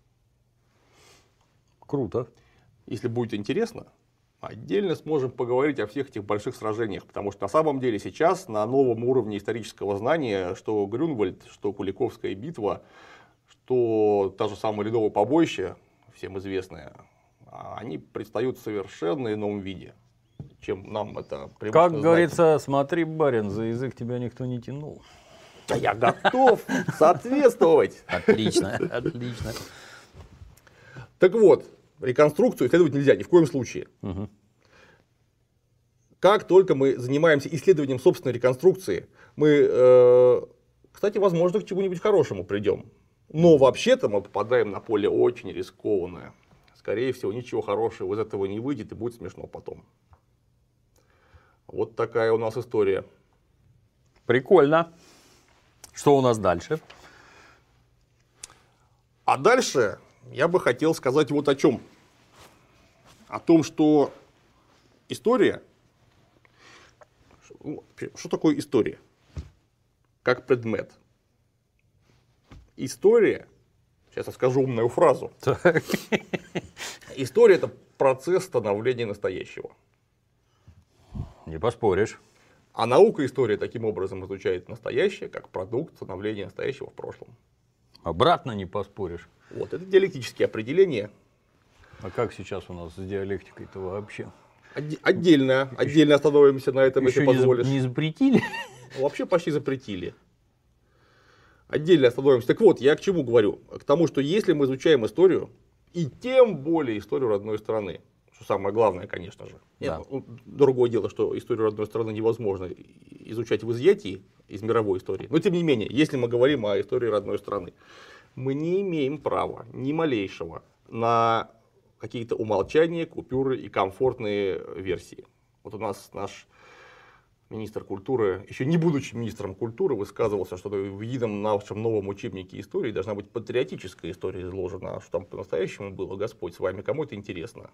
Круто. Если будет интересно, отдельно сможем поговорить о всех этих больших сражениях, потому что на самом деле сейчас на новом уровне исторического знания, что Грюнвальд, что Куликовская битва, что та же самая Ледовое побоище, всем известное, они предстают в совершенно ином виде, чем нам это привычно Как знать. говорится, смотри, барин, за язык тебя никто не тянул. Да я готов соответствовать. Отлично, отлично. Так вот, реконструкцию исследовать нельзя ни в коем случае. Угу. Как только мы занимаемся исследованием собственной реконструкции, мы э, Кстати, возможно, к чему-нибудь хорошему придем. Но вообще-то мы попадаем на поле очень рискованное. Скорее всего, ничего хорошего из этого не выйдет и будет смешно потом. Вот такая у нас история. Прикольно. Что у нас дальше? А дальше я бы хотел сказать вот о чем. О том, что история... Что такое история? Как предмет. История... Сейчас я скажу умную фразу. Так. История – это процесс становления настоящего. Не поспоришь. А наука история таким образом изучает настоящее как продукт становления настоящего в прошлом. Обратно не поспоришь. Вот, это диалектические определения. А как сейчас у нас с диалектикой-то вообще? Отде- Отдельно, отдельно остановимся на этом, Еще если не, за- позволишь. не запретили? Вообще почти запретили. Отдельно остановимся. Так вот, я к чему говорю? К тому, что если мы изучаем историю, и тем более историю родной страны, что самое главное, конечно же. Да. Нет, ну, другое дело, что историю родной страны невозможно изучать в изъятии из мировой истории. Но тем не менее, если мы говорим о истории родной страны, мы не имеем права ни малейшего на какие-то умолчания, купюры и комфортные версии. Вот у нас наш министр культуры, еще не будучи министром культуры, высказывался, что в едином нашем новом учебнике истории должна быть патриотическая история изложена, а что там по-настоящему было, Господь с вами, кому это интересно.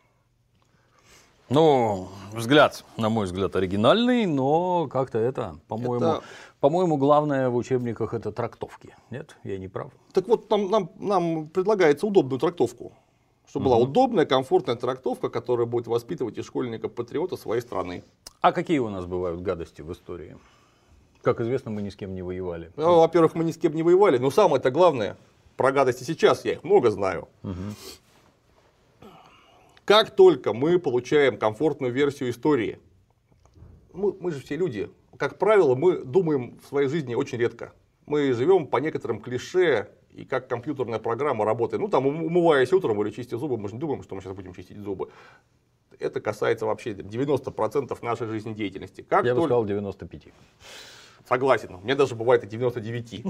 Ну, взгляд, на мой взгляд, оригинальный, но как-то это, по-моему, Это- по-моему, главное в учебниках это трактовки. Нет, я не прав. Так вот, нам, нам, нам предлагается удобную трактовку. Чтобы была удобная, комфортная трактовка, которая будет воспитывать из школьника патриота своей страны. А какие у нас бывают гадости в истории? Как известно, мы ни с кем не воевали. Ну, во-первых, мы ни с кем не воевали, но самое-то главное, про гадости сейчас я их много знаю. Как только мы получаем комфортную версию истории, мы, мы же все люди, как правило, мы думаем в своей жизни очень редко. Мы живем по некоторым клише, и как компьютерная программа работает. Ну, там, умываясь утром или чистя зубы, мы же не думаем, что мы сейчас будем чистить зубы. Это касается вообще девяноста процентов нашей жизнедеятельности. Как Я бы только... сказал девяносто пять. Согласен, мне даже бывает и девяносто девять.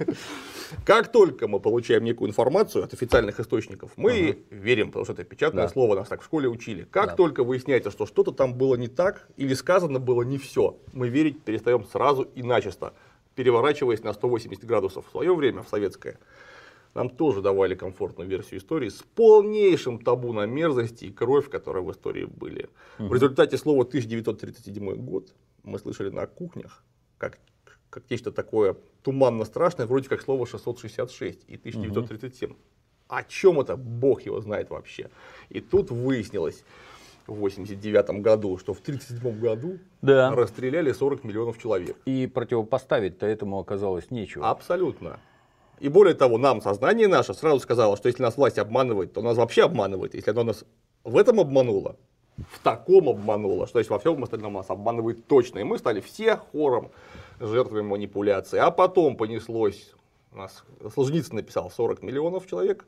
Как только мы получаем некую информацию от официальных источников, мы верим, потому что это печатное слово, нас так в школе учили. Как только выясняется, что что-то там было не так или сказано было не все, мы верить перестаем сразу и начисто, переворачиваясь на сто восемьдесят градусов. В свое время, в советское, нам тоже давали комфортную версию истории с полнейшим табу на мерзости и кровь, которые в истории были. В результате слова тысяча девятьсот тридцать седьмой год мы слышали на кухнях, как, как нечто такое туманно страшное, вроде как слово шестьсот шестьдесят шесть и тысяча девятьсот тридцать семь. О чем это? Бог его знает вообще. И тут выяснилось в восемьдесят девятом году, что в тридцать седьмом году Да. расстреляли сорок миллионов человек. И противопоставить-то этому оказалось нечего. Абсолютно. И более того, нам сознание наше сразу сказало, что если нас власть обманывает, то нас вообще обманывает. Если оно нас в этом обмануло, в таком обмануло, что если во всем остальном нас обманывает точно. И мы стали все хором жертвами манипуляции. А потом понеслось, у нас Солженицын написал сорок миллионов человек,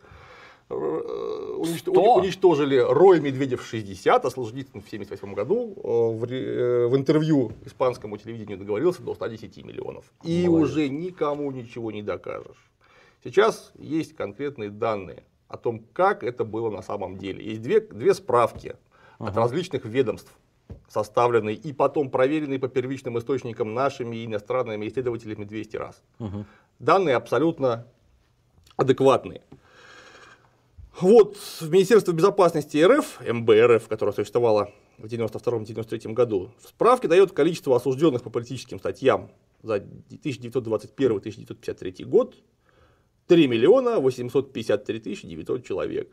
уничт- уничтожили Рой Медведев шестьдесят, а Солженицын в семьдесят восьмом году в, в интервью испанскому телевидению договорился до ста десяти миллионов. И Молодец. уже никому ничего не докажешь. Сейчас есть конкретные данные о том, как это было на самом деле. Есть две, две справки от различных ведомств, составленные и потом проверенные по первичным источникам нашими и иностранными исследователями двести раз. Данные абсолютно адекватные. Вот в Министерстве безопасности РФ, эм бэ эр эф, которое существовало в девяносто втором — девяносто третьем году, в справке дает количество осужденных по политическим статьям за тысяча девятьсот двадцать первый — тысяча девятьсот пятьдесят третий год три миллиона восемьсот пятьдесят три тысячи девятьсот человек.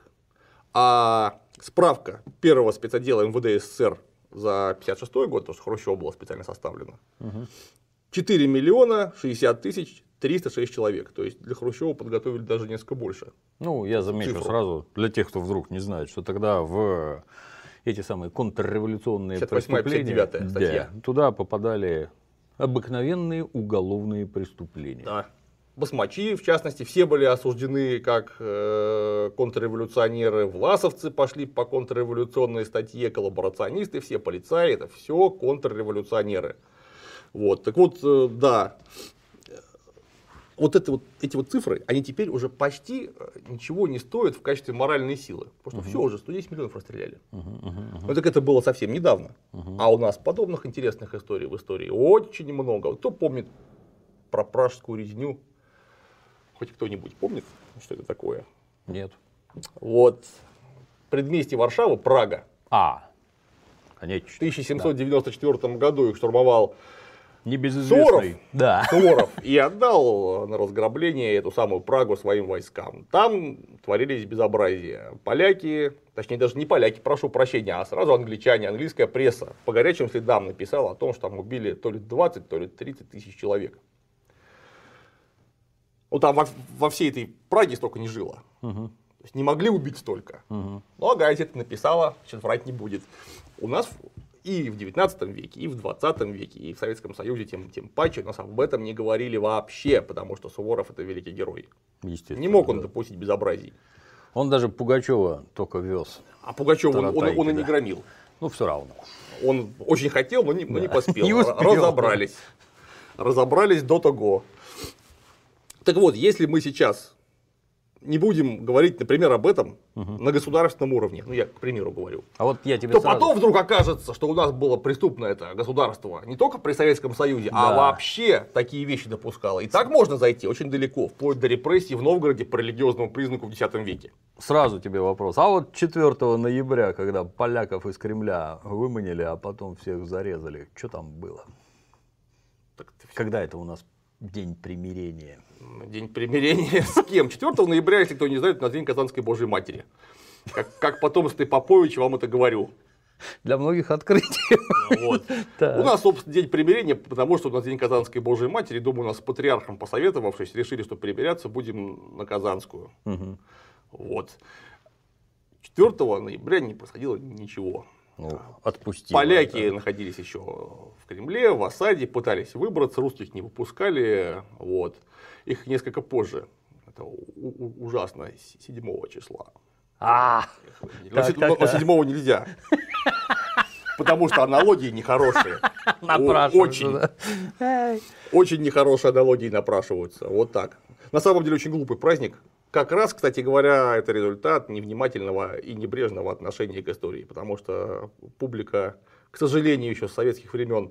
А справка первого спецотдела эм вэ дэ эс эс эс эр за пятьдесят шестой год, потому что Хрущева была специально составлена, четыре миллиона шестьдесят тысяч триста шесть человек. То есть для Хрущева подготовили даже несколько больше. Ну, я замечу Цифру. сразу, для тех, кто вдруг не знает, что тогда в эти самые контрреволюционные пятьдесят восьмая — пятьдесят преступления, девятая статья. да, туда попадали обыкновенные уголовные преступления. Да. Басмачи, в частности, все были осуждены как э, контрреволюционеры, власовцы пошли по контрреволюционной статье, коллаборационисты, все полицаи, это все контрреволюционеры. Вот. Так вот, э, да, вот, это вот эти вот цифры, они теперь уже почти ничего не стоят в качестве моральной силы. Потому что uh-huh. все уже, сто десять миллионов расстреляли. Uh-huh, uh-huh. Ну так это было совсем недавно. Uh-huh. А у нас подобных интересных историй в истории очень много. Кто помнит про пражскую резню? Хоть кто-нибудь помнит, что это такое? Нет. Вот. Предместье Варшавы, Прага. А, конечно. В тысяча семьсот девяносто четвёртом да. году их штурмовал небезызвестный да. Суворов и отдал на разграбление эту самую Прагу своим войскам. Там творились безобразия. Поляки, точнее даже не поляки, прошу прощения, а сразу англичане, английская пресса по горячим следам написала о том, что там убили то ли двадцать, то ли тридцать тысяч человек. Ну там во, во всей этой Праге столько не жило. Угу. То есть не могли убить столько. Угу. Ну а газета написала, сейчас врать не будет. У нас и в девятнадцатом веке, и в двадцатом веке, и в Советском Союзе тем, тем паче у нас об этом не говорили вообще, потому что Суворов это великий герой. Не мог он да. допустить безобразий. Он даже Пугачева только вез. А Пугачева он, он, он и не да. громил. Ну все равно. Он очень хотел, но не, да. но не поспел. Не успел, Разобрались. Да. Разобрались до того. Так вот, если мы сейчас не будем говорить, например, об этом угу. на государственном уровне, ну я к примеру говорю, а вот я тебе то сразу... потом вдруг окажется, что у нас было преступное это государство не только при Советском Союзе, да. а вообще такие вещи допускало. И так можно зайти очень далеко, вплоть до репрессий в Новгороде по религиозному признаку в десятом веке. Сразу тебе вопрос. А вот четвёртого ноября, когда поляков из Кремля выманили, а потом всех зарезали, что там было? Так ты... Когда это у нас день примирения? День примирения с кем? четвёртого ноября, если кто не знает, на День Казанской Божьей Матери. Как, как потомственный Попович вам это говорю. Для многих открытий. Вот. У нас, собственно, День примирения, потому что у нас День Казанской Божьей Матери. Думаю, у нас с патриархом посоветовавшись, решили, что примиряться будем на Казанскую. Угу. Вот. четвёртого ноября не происходило ничего. Ну, отпустили. Поляки да. находились еще в Кремле, в осаде, пытались выбраться, русских не выпускали. Вот. Их несколько позже, это ужасно, седьмого числа. А, но седьмого нельзя, потому что аналогии нехорошие. Очень, очень нехорошие аналогии напрашиваются. Вот так. На самом деле очень глупый праздник. Как раз, кстати говоря, это результат невнимательного и небрежного отношения к истории, потому что публика, к сожалению, еще с советских времен,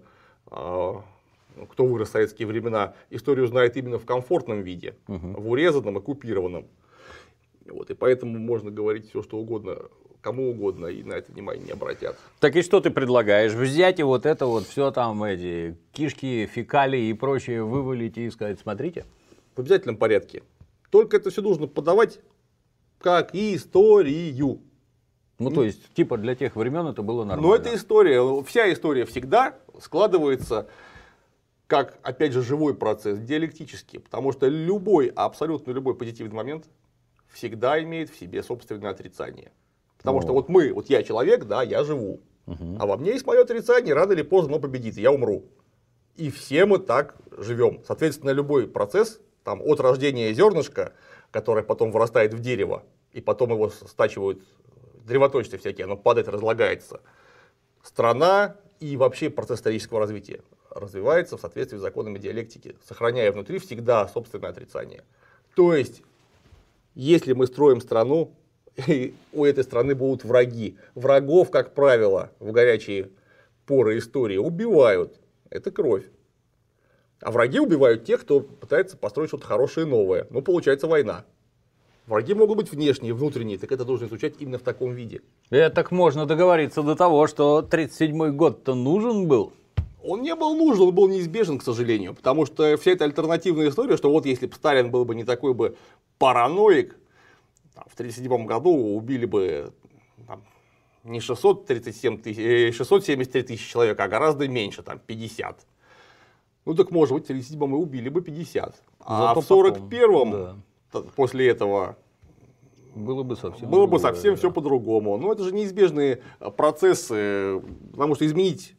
кто вырос в советские времена, историю знает именно в комфортном виде, угу. в урезанном и купированном. Вот, и поэтому можно говорить все, что угодно, кому угодно, и на это внимание не обратят. Так и что ты предлагаешь? Взять и вот это вот все там, эти кишки, фекалии и прочее вывалить и сказать, смотрите? В обязательном порядке. Только это все нужно подавать как историю. Ну, то есть, типа, для тех времен это было нормально. Но это история. Вся история всегда складывается как, опять же, живой процесс, диалектический. Потому что любой, абсолютно любой позитивный момент всегда имеет в себе собственное отрицание. Потому О. что вот мы, вот я человек, да, я живу. Угу. А во мне есть мое отрицание, рано или поздно оно победит, я умру. И все мы так живем. Соответственно, любой процесс, там, от рождения зернышка, которое потом вырастает в дерево, и потом его стачивают древоточцы всякие, оно падает, разлагается. Страна и вообще процесс исторического развития развивается в соответствии с законами диалектики, сохраняя внутри всегда собственное отрицание. То есть, если мы строим страну, у этой страны будут враги. Врагов, как правило, в горячие поры истории убивают. Это кровь. А враги убивают тех, кто пытается построить что-то хорошее и новое. Ну, получается война. Враги могут быть внешние, внутренние, так это нужно изучать именно в таком виде. И так можно договориться до того, что тридцать седьмой год-то нужен был. Он не был нужен, он был неизбежен, к сожалению. Потому что вся эта альтернативная история, что вот если бы Сталин был бы не такой бы параноик, в тридцать седьмом году убили бы там, не шестьсот тридцать семь тысяч, шестьсот семьдесят три тысячи человек, а гораздо меньше, там пятьдесят. Ну так может быть в тридцать седьмом и убили бы пятьдесят. А Зато в сорок первом, да. после этого, было бы совсем, было бы совсем да. все по-другому. Но это же неизбежные процессы, потому что изменить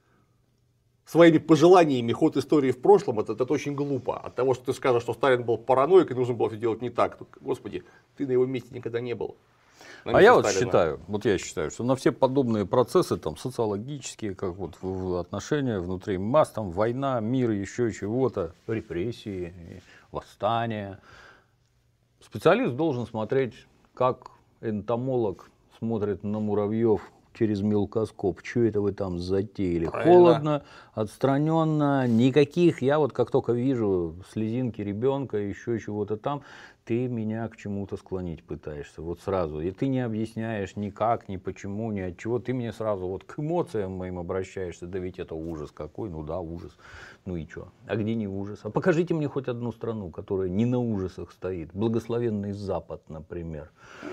своими пожеланиями ход истории в прошлом, это, это очень глупо. От того, что ты скажешь, что Сталин был параноик и нужно было все делать не так. Господи, ты на его месте никогда не был. А я вот считаю, вот я считаю, что на все подобные процессы, там, социологические, как вот в отношения внутри масс, там, война, мир, еще чего-то, репрессии, восстания. Специалист должен смотреть, как энтомолог смотрит на муравьев через мелкоскоп. Что это вы там затеяли? Правильно. Холодно, отстраненно, никаких. Я вот как только вижу слезинки ребенка, еще чего-то там, ты меня к чему-то склонить пытаешься. Вот сразу. И ты не объясняешь никак, ни почему, ни от чего. Ты мне сразу вот к эмоциям моим обращаешься. Да ведь это ужас какой. Ну да, ужас. Ну и что? А где не ужас? А покажите мне хоть одну страну, которая не на ужасах стоит. Благословенный Запад, например.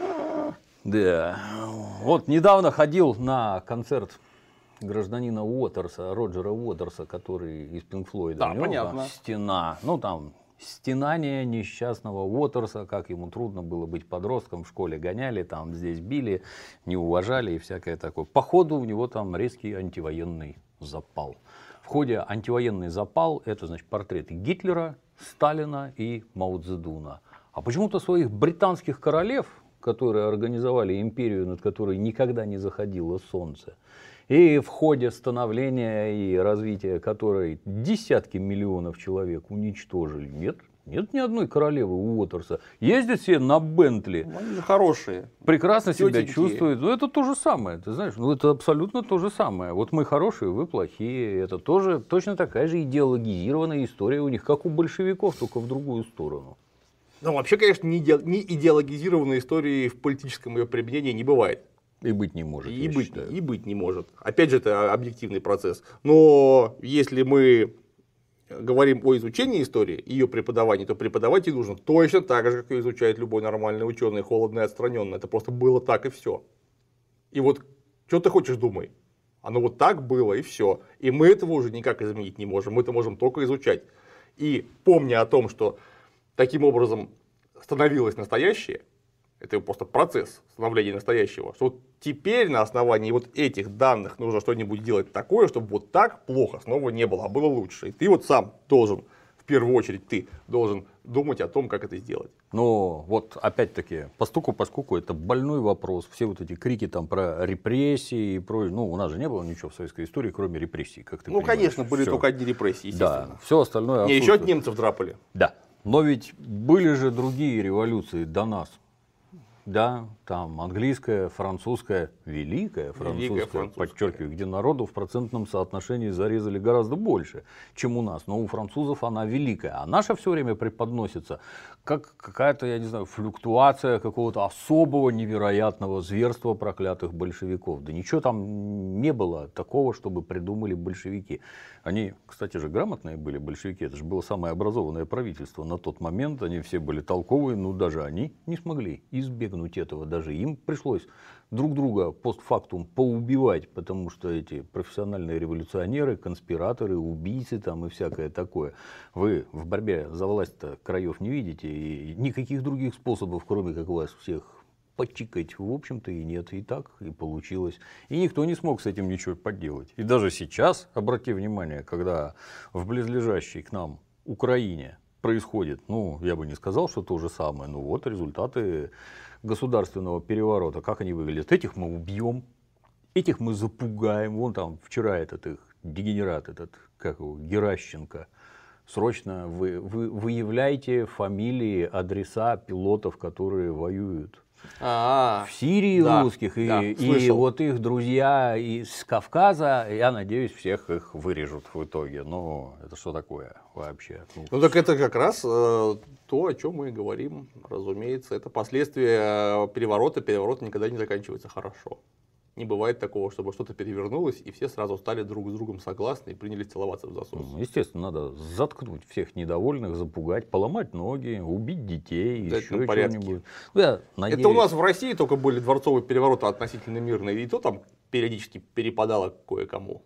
Да. Вот недавно ходил на концерт гражданина Уотерса, Роджера Уотерса, который из Пинк Флойда. Да, понятно. Стена. Ну там стенание несчастного Уотерса, как ему трудно было быть подростком, в школе гоняли, там здесь били, не уважали и всякое такое. Походу у него там резкий антивоенный запал. В ходе антивоенный запал это значит портреты Гитлера, Сталина и Мао Цзэдуна. А почему-то своих британских королев, которые организовали империю, над которой никогда не заходило солнце, и в ходе становления и развития которой десятки миллионов человек уничтожили. Нет, нет ни одной королевы Уотерса. Ездят все на Бентли. Они же хорошие. Прекрасно себя Тетеньки. чувствуют. Ну, это то же самое, ты знаешь, ну, это абсолютно то же самое. Вот мы хорошие, вы плохие. Это тоже точно такая же идеологизированная история у них, как у большевиков, только в другую сторону. Ну, вообще, конечно, не, иде... не идеологизированной истории в политическом ее применении не бывает. И быть не может, И я быть, считаю. и быть не может. Опять же, это объективный процесс. Но если мы говорим о изучении истории, ее преподавании, то преподавать ее нужно точно так же, как ее изучает любой нормальный ученый, холодно и отстраненно. Это просто было так и все. И вот, что ты хочешь, думай. Оно вот так было и все. И мы этого уже никак изменить не можем. Мы это можем только изучать. И помня о том, что таким образом становилось настоящее, это просто процесс становления настоящего, что вот теперь на основании вот этих данных нужно что-нибудь делать такое, чтобы вот так плохо снова не было, а было лучше. И ты вот сам должен, в первую очередь ты должен думать о том, как это сделать. Но вот опять-таки, постуку поскольку это больной вопрос, все вот эти крики там про репрессии и про... Ну, у нас же не было ничего в советской истории, кроме репрессий, как ты Ну, понимаешь. конечно, были Всё. только одни репрессии, естественно. Да, все остальное Не, еще от отсутствует. немцев драпали. Да, но ведь были же другие революции до нас. Да, там английская, французская, великая французская, Великая французская. подчеркиваю, где народу в процентном соотношении зарезали гораздо больше, чем у нас. Но у французов она великая, а наша все время преподносится как какая-то, я не знаю, флюктуация какого-то особого невероятного зверства проклятых большевиков. Да ничего там не было такого, чтобы придумали большевики. Они, кстати же, грамотные были большевики, это же было самое образованное правительство на тот момент, они все были толковые, но даже они не смогли избегнуть этого, даже им пришлось друг друга постфактум поубивать, потому что эти профессиональные революционеры, конспираторы, убийцы там и всякое такое, вы в борьбе за власть-то краев не видите, и никаких других способов, кроме как вас всех почикать, в общем-то, и нет, и так и получилось. И никто не смог с этим ничего поделать. И даже сейчас, обрати внимание, когда в близлежащей к нам Украине происходит, ну, я бы не сказал, что то же самое, но вот результаты государственного переворота, как они выглядят. Этих мы убьем, этих мы запугаем. Вон там вчера этот их дегенерат, этот, как его, Геращенко. Срочно вы, вы выявляйте фамилии, адреса пилотов, которые воюют. А, В Сирии да, русских, и, да, и слышал. вот их друзья из Кавказа, я надеюсь, всех их вырежут в итоге. Но это что такое вообще? Ну, Ну так это как раз э, то, о чем мы и говорим, разумеется. Это последствия переворота. Переворот никогда не заканчивается хорошо. Не бывает такого, чтобы что-то перевернулось, и все сразу стали друг с другом согласны и принялись целоваться в засос. ну, естественно, надо заткнуть всех недовольных, запугать, поломать ноги, убить детей, Да, это еще на порядке. что-нибудь. Ну, я надеюсь, Это у нас в России только были дворцовые перевороты относительно мирные, и то там периодически перепадало кое-кому.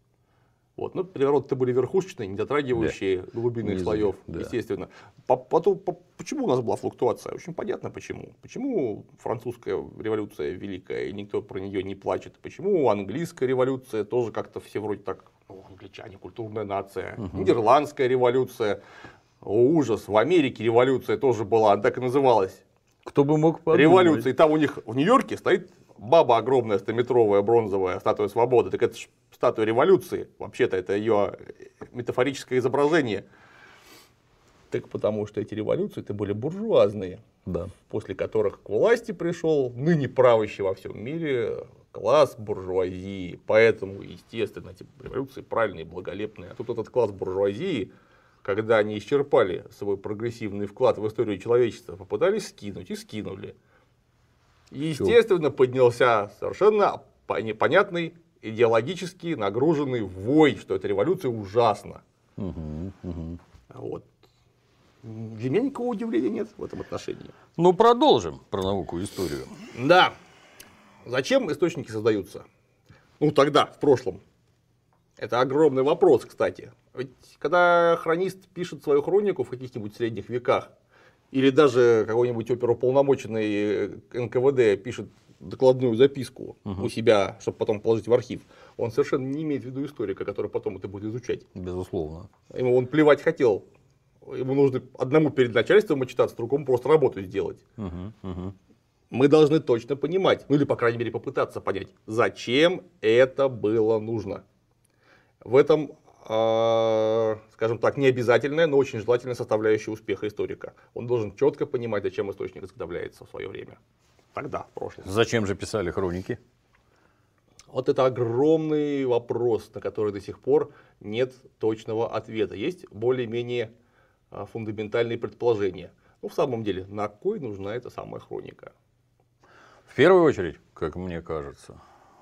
Вот. Ну, перевороты-то были верхушечные, не затрагивающие глубинных Низовые, слоев, да. естественно. По- потом, по- почему у нас была флуктуация? Очень понятно почему. Почему французская революция великая, и никто про нее не плачет? Почему английская революция тоже как-то все вроде так, ну, англичане, культурная нация. Угу. Нидерландская революция, о, ужас. В Америке революция тоже была, она так и называлась. кто бы мог подумать. Революция. И там у них в Нью-Йорке стоит баба огромная, стометровая, бронзовая, статуя свободы. Так это ж статуя революции. Вообще-то это ее метафорическое изображение. Так потому что эти революции-то были буржуазные, Да. после которых к власти пришел ныне правящий во всем мире класс буржуазии. Поэтому, естественно, эти революции правильные, благолепные. А тут этот класс буржуазии, когда они исчерпали свой прогрессивный вклад в историю человечества, попытались скинуть и скинули. И, естественно, поднялся совершенно понятный, идеологически нагруженный вой, что эта революция ужасна. Угу, угу. Вот. Для меня никакого удивления нет в этом отношении. Ну, продолжим про науку и историю. Да. Зачем источники создаются? Ну, тогда, в прошлом. Это огромный вопрос, кстати. Ведь когда хронист пишет свою хронику в каких-нибудь средних веках, или даже какой-нибудь оперуполномоченный эн ка вэ дэ пишет докладную записку угу. у себя, чтобы потом положить в архив, он совершенно не имеет в виду историка, который потом это будет изучать. Безусловно. Ему он плевать хотел. Ему нужно одному перед начальством отчитаться, другому просто работу сделать. Угу, угу. Мы должны точно понимать, ну или, по крайней мере, попытаться понять, зачем это было нужно. В этом, э, скажем так, не обязательная, но очень желательная составляющая успеха историка. Он должен четко понимать, зачем источник изготовляется в свое время. Тогда, в прошлом. Зачем же писали хроники? Вот это огромный вопрос, на который до сих пор нет точного ответа. Есть более-менее фундаментальные предположения. Ну, в самом деле, на кой нужна эта самая хроника? В первую очередь, как мне кажется,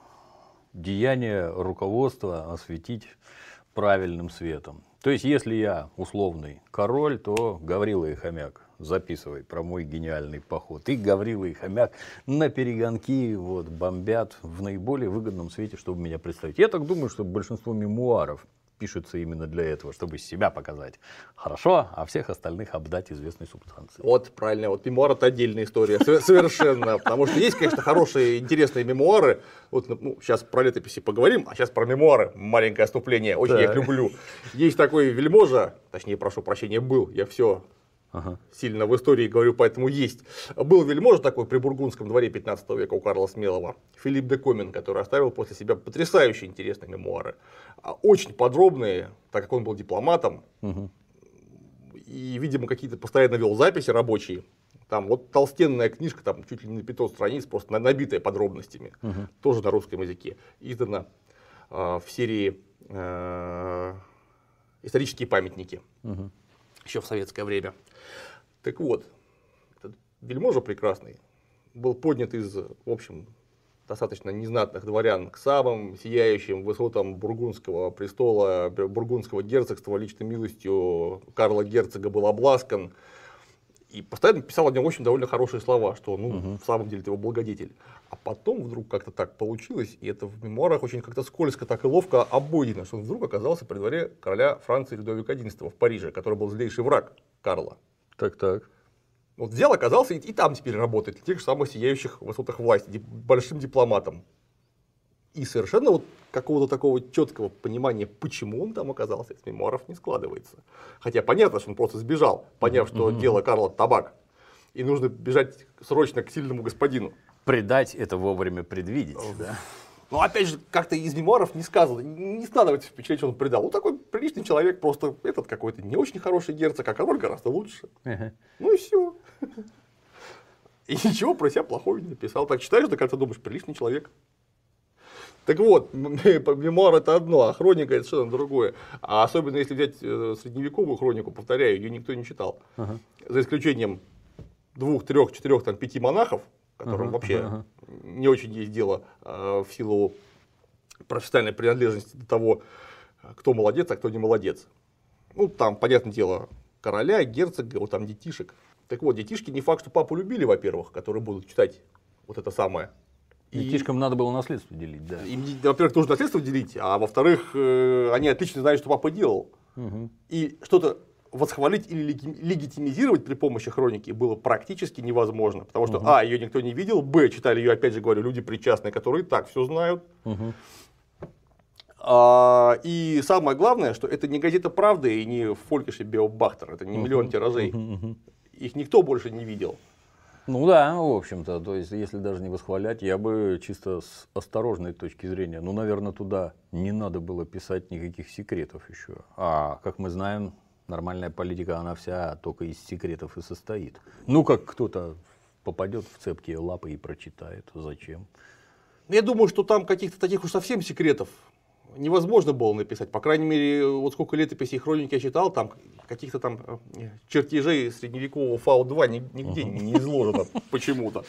деяние руководства осветить правильным светом. То есть, если я условный король, то Гаврила и Хомяк, записывай про мой гениальный поход. И Гаврила и Хомяк на перегонки вот, бомбят в наиболее выгодном свете, чтобы меня представить. Я так думаю, что большинство мемуаров пишется именно для этого, чтобы себя показать хорошо, а всех остальных обдать известной субстанцией. Вот, правильно. Вот мемуар — это отдельная история. Совершенно. Потому что есть, конечно, хорошие, интересные мемуары. Вот, ну, сейчас про летописи поговорим, а сейчас про мемуары. Маленькое отступление. Очень я их люблю. Есть такой вельможа, точнее, прошу прощения, был. Я все ага. сильно в истории говорю, поэтому есть. Был вельможа такой при Бургундском дворе пятнадцатого века у Карла Смелого, Филипп де Комин, который оставил после себя потрясающе интересные мемуары. Очень подробные, так как он был дипломатом. Угу. И, видимо, какие-то постоянно вел записи рабочие. Там вот толстенная книжка, там чуть ли не на пятьсот страниц, просто набитая подробностями. Угу. Тоже на русском языке. Издана э, в серии э, «Исторические памятники». Угу. Еще в советское время. Так вот, этот вельможа прекрасный был поднят из, в общем, достаточно незнатных дворян к самым сияющим высотам бургундского престола, бургундского герцогства. Личной милостью Карла Герцога был обласкан. И постоянно писал о нем очень довольно хорошие слова, что ну, угу. в самом деле это его благодетель. А потом вдруг как-то так получилось, и это в мемуарах очень как-то скользко, так и ловко обойдено, что он вдруг оказался при дворе короля Франции Людовика одиннадцатого в Париже, который был злейший враг Карла. Так-так. Вот взял, оказался и, и там теперь работает, в тех же самых сияющих высотах власти, дип, большим дипломатом. И совершенно вот какого-то такого четкого понимания, почему он там оказался, из мемуаров не складывается. Хотя понятно, что он просто сбежал, поняв, что mm-hmm. дело Карла табак, и нужно бежать срочно к сильному господину. Предать — это вовремя предвидеть, да? Но опять же, как-то из мемуаров не сказано, не складывается впечатление, что он предал. Ну, такой приличный человек, просто этот какой-то не очень хороший герцог, а король гораздо лучше. Uh-huh. Ну и все. И ничего про себя плохого не написал. Так читаешь, до конца думаешь, приличный человек. Так вот, мемуар — это одно, а хроника — это совершенно другое. А особенно если взять средневековую хронику, повторяю, ее никто не читал. Uh-huh. За исключением двух, трех, четырех, там, пяти монахов, которым uh-huh, вообще uh-huh. не очень есть дело э, в силу профессиональной принадлежности до того, кто молодец, а кто не молодец. Ну, там, понятное дело, короля, герцога, вот там детишек. Так вот, детишки не факт, что папу любили, во-первых, которые будут читать вот это самое. Детишкам и... надо было наследство делить, да. Им, во-первых, нужно наследство делить, а во-вторых, э, они отлично знают, что папа делал. Uh-huh. И что-то восхвалить или легитимизировать при помощи хроники было практически невозможно. Потому что, угу. а, ее никто не видел, б, читали ее, опять же говорю, люди причастные, которые и так все знают. Угу. А, и самое главное, что это не газета «Правда» и не Фолькиш и Беобахтер, это не угу. миллион тиражей. Угу, угу. Их никто больше не видел. Ну да, в общем-то, то есть, если даже не восхвалять, я бы чисто с осторожной точки зрения, ну, наверное, туда не надо было писать никаких секретов еще. А, как мы знаем, Нормальная политика, она вся только из секретов и состоит. Ну, как кто-то попадет в цепкие лапы и прочитает. Зачем? Я думаю, что там каких-то таких уж совсем секретов невозможно было написать. По крайней мере, вот сколько летописей и хроник я читал, там каких-то там чертежей средневекового Фау два нигде uh-huh. не изложено почему-то.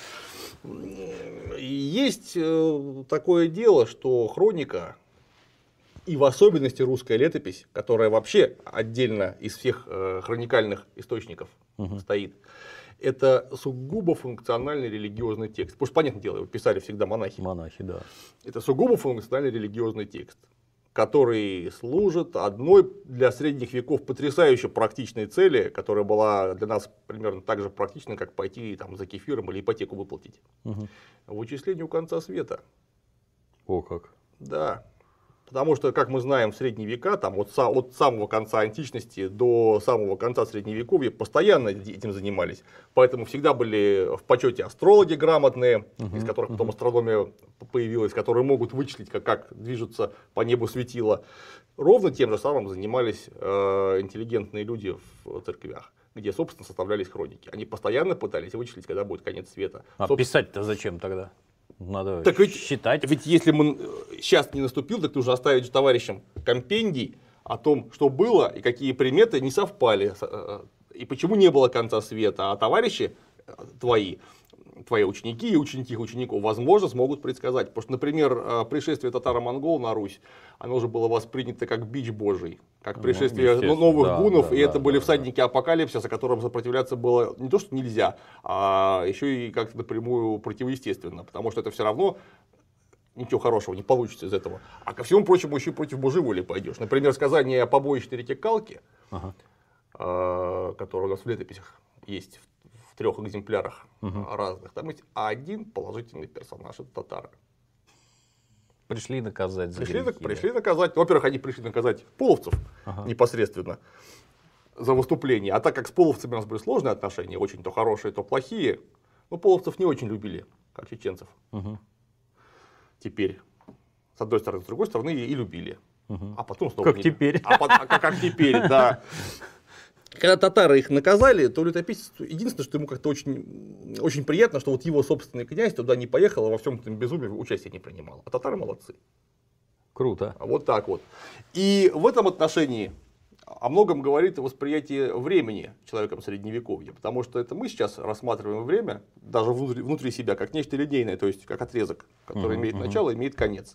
Есть такое дело, что хроника, и в особенности русская летопись, которая вообще отдельно из всех хроникальных источников uh-huh. стоит, это сугубо функциональный религиозный текст. Потому что, понятное дело, его писали всегда монахи. Монахи, да. Это сугубо функциональный религиозный текст, который служит одной для средних веков потрясающе практичной цели, которая была для нас примерно так же практична, как пойти там, за кефиром или ипотеку выплатить. Угу. Вычислению конца света. О как. Да. Потому что, как мы знаем, в средние века, там, от, от самого конца античности до самого конца средневековья постоянно этим занимались. Поэтому всегда были в почете астрологи грамотные, uh-huh, из которых uh-huh. потом астрономия появилась, которые могут вычислить, как, как движутся по небу светила. Ровно тем же самым занимались э, интеллигентные люди в церквях, где, собственно, составлялись хроники. Они постоянно пытались вычислить, когда будет конец света. А Собственно, писать-то зачем тогда? Надо так ведь, считать. Ведь если мы сейчас не наступил, так нужно оставить же товарищам компендий о том, что было и какие приметы не совпали. И почему не было конца света. А товарищи твои, твои ученики и ученики их учеников, возможно, смогут предсказать. Потому что, например, пришествие татаро-монгол на Русь, оно уже было воспринято как бич божий, как пришествие ну, новых да, гунов, да, и да, это да, были да, всадники да. апокалипсиса, которым сопротивляться было не то, что нельзя, а еще и как-то напрямую противоестественно, потому что это все равно ничего хорошего не получится из этого. А ко всему прочему еще и против Божьей воли пойдешь. Например, сказание о побоище на реке Калки, ага. э, которое у нас в летописях есть в, в трех экземплярах угу. разных, там есть один положительный персонаж, это татары. Пришли наказать за пришли, грехи, пришли да. наказать. Во-первых, они пришли наказать половцев ага. непосредственно за выступление. А так как с половцами у нас были сложные отношения, очень то хорошие, то плохие, но половцев не очень любили, как чеченцев. Угу. Теперь, с одной стороны, с другой стороны, и любили. Угу. А потом снова как не... теперь. А, а как, как теперь, да. Когда татары их наказали, то летописец, единственное, что ему как-то очень, очень приятно, что вот его собственный князь туда не поехал, а во всем этом безумии участия не принимал. А татары молодцы. Круто. Вот так вот. И в этом отношении о многом говорит восприятие времени человеком средневековья, потому что это мы сейчас рассматриваем время даже внутри, внутри себя как нечто линейное, то есть как отрезок, который uh-huh, имеет uh-huh. начало и имеет конец.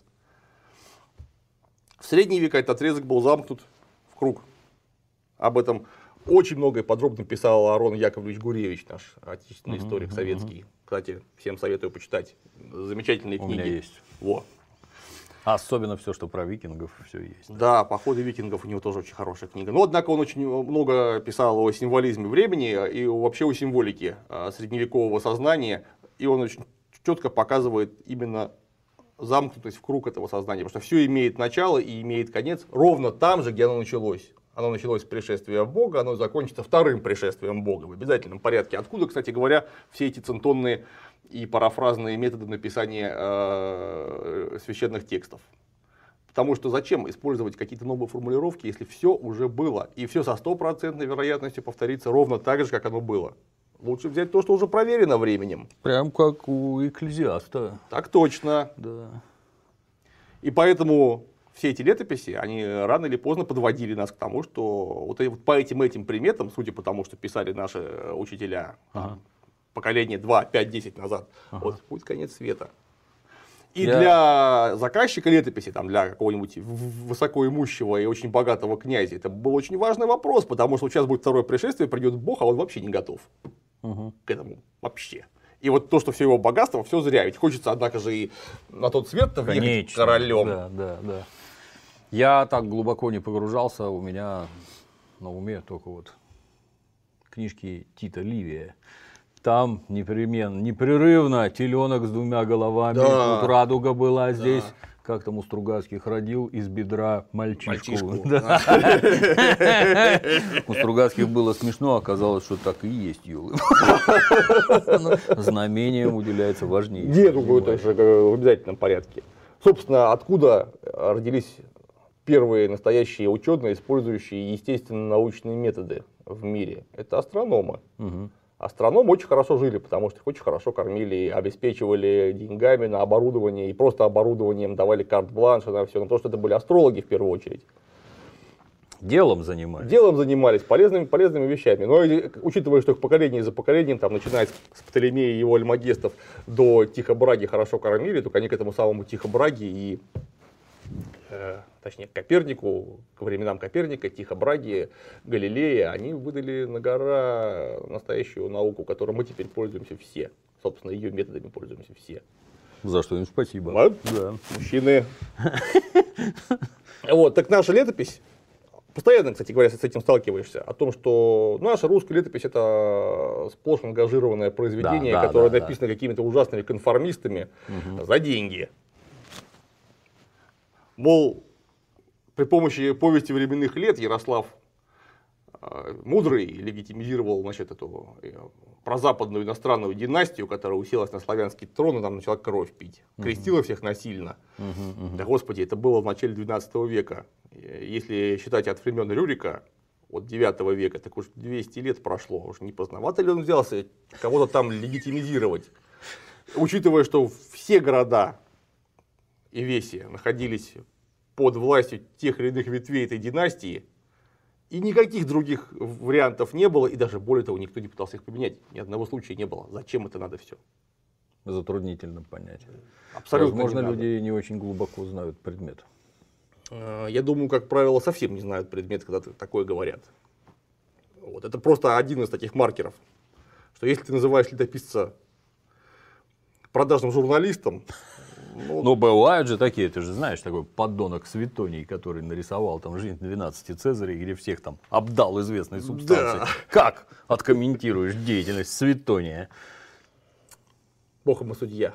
В средние века этот отрезок был замкнут в круг. Об этом очень много и подробно писал Аарон Яковлевич Гуревич, наш отечественный uh-huh, историк uh-huh. советский. Кстати, всем советую почитать. Замечательные У книги. У меня есть. Во. Особенно все, что про викингов, все есть. Да, походы викингов у него тоже очень хорошая книга. Но, однако, он очень много писал о символизме времени и вообще о символике средневекового сознания. И он очень четко показывает именно замкнутость в круг этого сознания. Потому что все имеет начало и имеет конец ровно там же, где оно началось. Оно началось с пришествия Бога, оно закончится вторым пришествием Бога в обязательном порядке. Откуда, кстати говоря, все эти центонные и парафразные методы написания э, священных текстов. Потому что зачем использовать какие-то новые формулировки, если все уже было, и все со стопроцентной вероятностью повторится ровно так же, как оно было. Лучше взять то, что уже проверено временем. Прям как у Экклезиаста. Так точно. Да. И поэтому все эти летописи, они рано или поздно подводили нас к тому, что вот по этим этим приметам, судя по тому, что писали наши учителя, ага. поколение два, пять, десять назад, ага. вот будет конец света. И Я... для заказчика летописи, там, для какого-нибудь высокоимущего и очень богатого князя, это был очень важный вопрос, потому что сейчас будет второе пришествие, придет Бог, а он вообще не готов угу. к этому вообще. И вот то, что все его богатство, все зря. Ведь хочется, однако же, и на тот свет-то въехать королем. Да, да, да. Я так глубоко не погружался, у меня на уме только вот книжки Тита Ливия. Там непременно, непрерывно теленок с двумя головами, да. тут радуга была, здесь, да. как там у Стругацких, родил из бедра мальчишку. мальчишку да. Да. У Стругацких было смешно, оказалось, что так и есть, Юлы. Знамением уделяется важнее. Деду будет в обязательном порядке. Собственно, откуда родились первые настоящие ученые, использующие естественно-научные методы в мире. Это астрономы. Угу. Астрономы очень хорошо жили, потому что их очень хорошо кормили, обеспечивали деньгами на оборудование и просто оборудованием давали карт-бланш на все, на то, что это были астрологи в первую очередь. Делом занимались. Делом занимались, полезными, полезными вещами. Но учитывая, что их поколение за поколением, там, начиная с Птолемея и его альмагестов до Тихо Браги хорошо кормили, только они к этому самому Тихо Браги и, э, точнее, к Копернику, к временам Коперника, Тихо Браги, Галилея, они выдали на гора настоящую науку, которой мы теперь пользуемся все. Собственно, ее методами пользуемся все. За что им спасибо. Вот. Да. Мужчины. Вот, так наша летопись. Постоянно, кстати говоря, с этим сталкиваешься, о том, что наша русская летопись — это сплошь ангажированное произведение, да, да, которое да, написано да. какими-то ужасными конформистами угу. за деньги. Мол, при помощи повести временных лет Ярослав э, Мудрый легитимизировал, значит, эту э, прозападную иностранную династию, которая уселась на славянский трон и там начала кровь пить. Крестила угу. всех насильно. Угу, угу. Да господи, это было в начале двенадцатого века. Если считать от времен Рюрика, от девятого века, так уж двести лет прошло. Уж не поздновато ли он взялся кого-то там легитимизировать? Учитывая, что все города и веси находились под властью тех или иных ветвей этой династии, и никаких других вариантов не было, и даже более того, никто не пытался их поменять. Ни одного случая не было. Зачем это надо все? Затруднительно понять. Абсолютно. Возможно, не люди не очень глубоко знают предмет. Я думаю, как правило, совсем не знают предмет, когда такое говорят. Вот. Это просто один из таких маркеров, что если ты называешь летописца продажным журналистом... Ну, Но бывают же такие, ты же знаешь, такой подонок Светоний, который нарисовал там «Жизнь двенадцати Цезарей», где всех там обдал известной субстанцией. Да. Как откомментируешь деятельность Светония? Бог ему судья.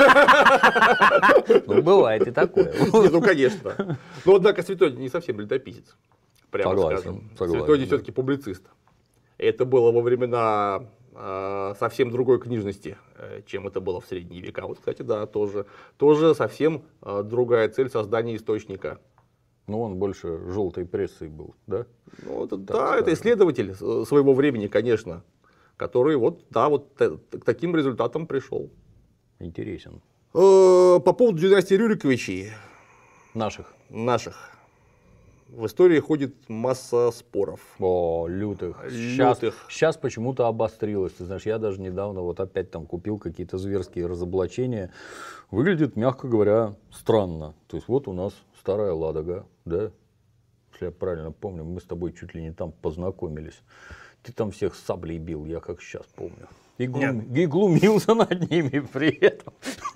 Ну, бывает и такое. Нет, ну, конечно. Но, однако, Светоний не совсем летописец. Прямо согласен, скажем. Согласен, Светоний да. все-таки публицист. Это было во времена э, совсем другой книжности, э, чем это было в средние века. Вот, кстати, да, тоже, тоже совсем э, другая цель создания источника. Ну, он больше желтой прессой был, да? Ну, это, да, скажем. Это исследователь своего времени, конечно, который вот, да, вот к таким результатам пришел. Интересен. По поводу династии Рюриковичей. Наших. Наших. В истории ходит масса споров. О, лютых. лютых. Сейчас, сейчас почему-то обострилось. Ты знаешь, я даже недавно вот опять там купил какие-то зверские разоблачения. Выглядит, мягко говоря, странно. То есть вот у нас старая Ладога, да? Если я правильно помню, мы с тобой чуть ли не там познакомились. Ты там всех саблей бил, я как сейчас помню. И, глум... и глумился над ними при этом.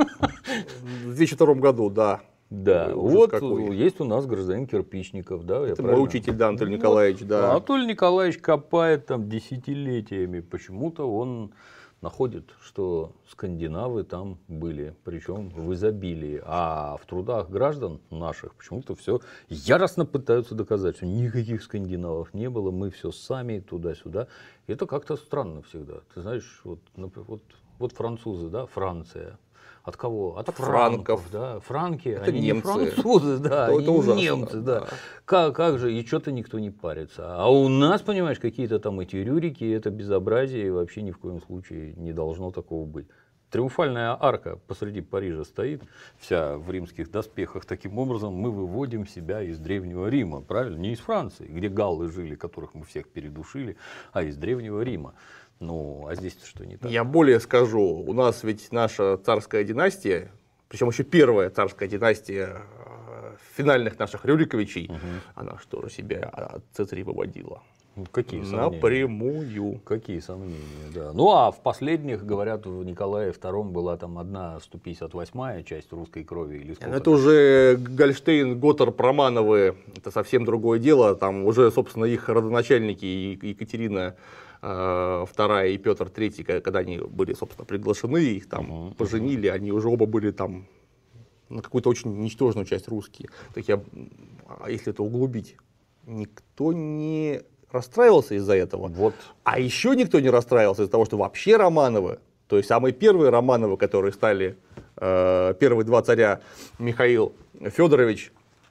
В две тысячи втором году, да. Да, вот какой. Есть у нас гражданин Кирпичников, да. Это мой учитель, да, Анатолий вот. Николаевич, да. Анатолий Николаевич копает там десятилетиями. Почему-то он находит, что скандинавы там были, причем в изобилии. А в трудах граждан наших почему-то все яростно пытаются доказать, что никаких скандинавов не было, мы все сами туда-сюда. И это как-то странно всегда. Ты знаешь, вот, вот, вот французы, да, Франция. От кого? От, От франков, франков, да. Франки, это они немцы. Не французы, да, это, это ужасно, немцы, да. да. Как, как же, и что-то никто не парится. А у нас, понимаешь, какие-то там эти рюрики, это безобразие, и вообще ни в коем случае не должно такого быть. Триумфальная арка посреди Парижа стоит, вся в римских доспехах. Таким образом мы выводим себя из Древнего Рима, правильно? Не из Франции, где галлы жили, которых мы всех передушили, а из Древнего Рима. Ну, а здесь-то что не так? Я более скажу, у нас ведь наша царская династия, причем еще первая царская династия финальных наших Рюриковичей, угу. она что же себя от Цезаря выводила? Какие сомнения? Напрямую. Какие сомнения, да. Ну, а в последних, говорят, у Николая втором была там одна сто пятьдесят восьмая часть русской крови. Или сколько? Это уже Гольштейн, Готорп, Романовы, это совсем другое дело. Там уже, собственно, их родоначальники Екатерина Вторая и Петр Третий, когда они были, собственно, приглашены, их там uh-huh. поженили, они уже оба были там на какую-то очень ничтожную часть русские. Так я, если это углубить, никто не расстраивался из-за этого. Вот. А еще никто не расстраивался из-за того, что вообще Романовы, то есть самые первые Романовы, которые стали э, первые два царя Михаил Федорович,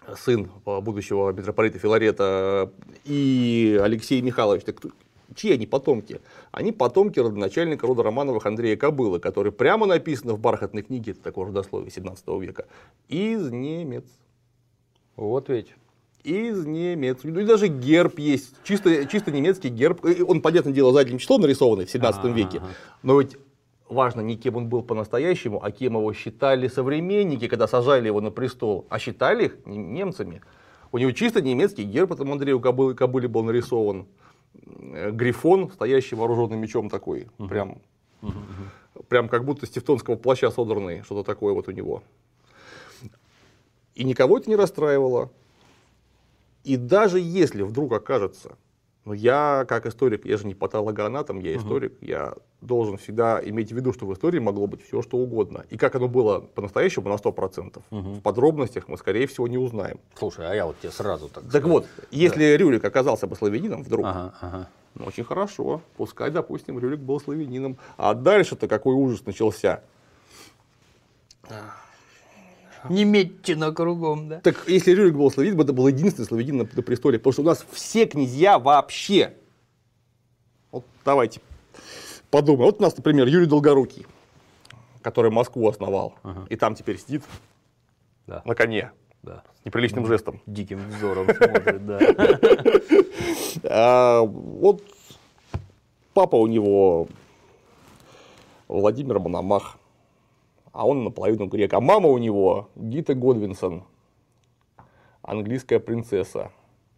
сын будущего митрополита Филарета, и Алексей Михайлович, так чьи они потомки? Они потомки родоначальника рода Романовых Андрея Кобылы, который прямо написано в бархатной книге, это такое родословие семнадцатого века, из немец. Вот ведь. Из немец. Ну и даже герб есть, чисто, чисто немецкий герб. Он, понятное дело, задним числом нарисованный в семнадцатом веке, но ведь важно не кем он был по-настоящему, а кем его считали современники, когда сажали его на престол, а считали их немцами. У него чисто немецкий герб, этому Андрею Кобыле, Кобыле был нарисован. Грифон, стоящий вооруженным мечом такой, uh-huh. прям, uh-huh. прям как будто с тевтонского плаща содранный, что-то такое вот у него. И никого это не расстраивало. И даже если вдруг окажется, ну я как историк, я же не патологоанатом, я историк, uh-huh. я должен всегда иметь в виду, что в истории могло быть все, что угодно. И как оно было по-настоящему на сто процентов. Uh-huh. В подробностях мы, скорее всего, не узнаем. Слушай, а я вот тебе сразу так Так скажу. вот, если да. Рюрик оказался бы славянином вдруг, ага, ага. ну, очень хорошо, пускай, допустим, Рюрик был славянином. А дальше-то какой ужас начался. Немеччина кругом, да? Так если Рюрик был славянин, это был единственный славянин на, на престоле, потому что у нас все князья вообще. Вот давайте подумаем. Вот у нас, например, Юрий Долгорукий, который Москву основал, ага. и там теперь сидит да. на коне, да. с неприличным жестом. Диким взором смотрит, да. Вот папа у него Владимир Мономах. А он наполовину грек. А мама у него Гита Годвинсон, английская принцесса.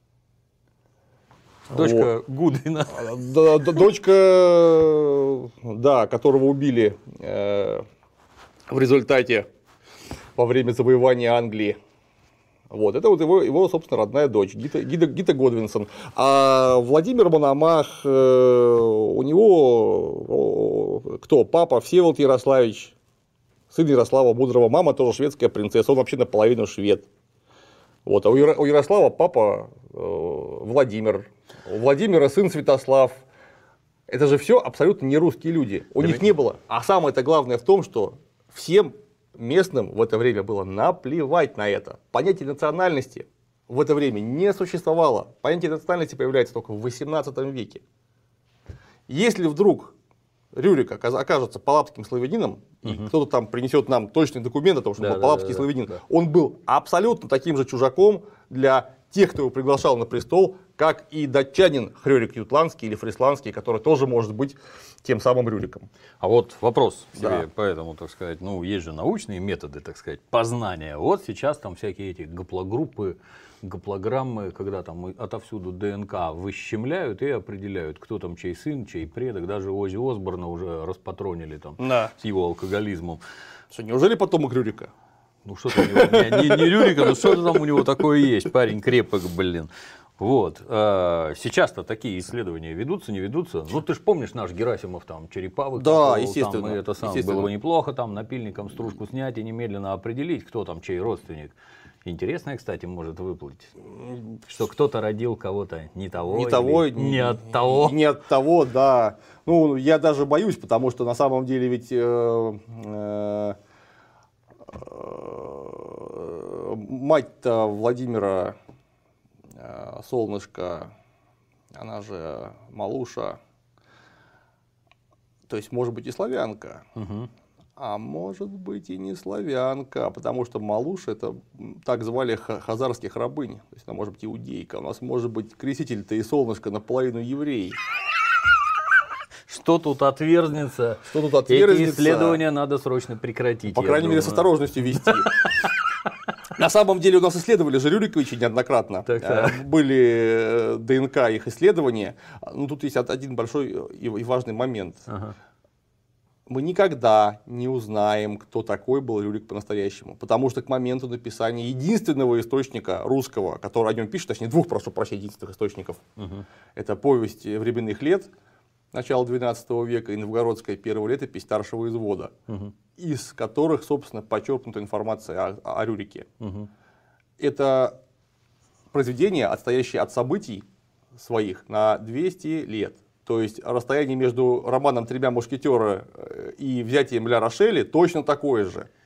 Дочка вот. Гудвина. Да, да, дочка, да, которого убили э, в результате во время завоевания Англии. Вот, это вот его, его собственно, родная дочь, Гита, Гита, Гита Годвинсон. А Владимир Мономах, э, у него кто? Папа Всеволод Ярославич. Сын Ярослава Мудрого, мама тоже шведская принцесса, он вообще наполовину швед. Вот. А у, Яро, у Ярослава папа э, Владимир, у Владимира сын Святослав. Это же все абсолютно не русские люди, у да них не было. А самое-то главное в том, что всем местным в это время было наплевать на это. Понятие национальности в это время не существовало. Понятие национальности появляется только в восемнадцатом веке. Если вдруг Рюрик окажется палапским славянином, угу. и кто-то там принесет нам точный документ о том, что он да, был палапский да, да, славянин, да. он был абсолютно таким же чужаком для тех, кто его приглашал на престол, как и датчанин Хрёрик Ютландский или Фрисландский, который тоже может быть тем самым Рюриком. А вот вопрос к тебе, да. поэтому, так сказать, ну, есть же научные методы, так сказать, познания. Вот сейчас там всякие эти гаплогруппы, гаплограммы, когда там отовсюду ДНК выщемляют и определяют, кто там чей сын, чей предок. Даже Оззи Осборна уже распатронили там да. с его алкоголизмом. Что, неужели потомок Рюрика? Ну что-то у него, не, не Рюрика, но что-то там у него такое есть. Парень крепок, блин. Вот. Сейчас-то такие исследования ведутся, не ведутся. Ну ты же помнишь наш Герасимов, там, Черепа да, естественно. Там, и это сам, было бы неплохо там напильником стружку снять и немедленно определить, кто там чей родственник. Интересное, кстати, может выплыть, что кто-то родил кого-то не того, не, того, не, не от того. Не от того, да. Ну, я даже боюсь, потому что на самом деле ведь э, э, э, мать-то Владимира э, Солнышко, она же Малуша, то есть может быть и славянка. Угу. А может быть и не славянка, потому что Малуша — это так звали хазарских рабынь. То есть она может быть иудейка. У нас может быть креститель-то и Солнышко наполовину еврей. Что тут отверзнется? Что тут отверзнется? Эти исследования надо срочно прекратить. По крайней мере, с осторожностью вести. На самом деле у нас исследовали же Рюриковича неоднократно. Так, так. Были ДНК их исследования. Ну, тут есть один большой и важный момент. Ага. Мы никогда не узнаем, кто такой был Рюрик по-настоящему. Потому что к моменту написания единственного источника русского, который о нем пишет, точнее двух, прошу прощения, единственных источников, угу. это повесть временных лет начала двенадцатого века и новгородская первая летопись старшего извода, угу. из которых, собственно, почерпнута информация о, о Рюрике. Угу. Это произведение, отстоящее от событий своих на двести лет. То есть расстояние между романом «Тремя мушкетера» и взятием Ля Рошеля точно такое же.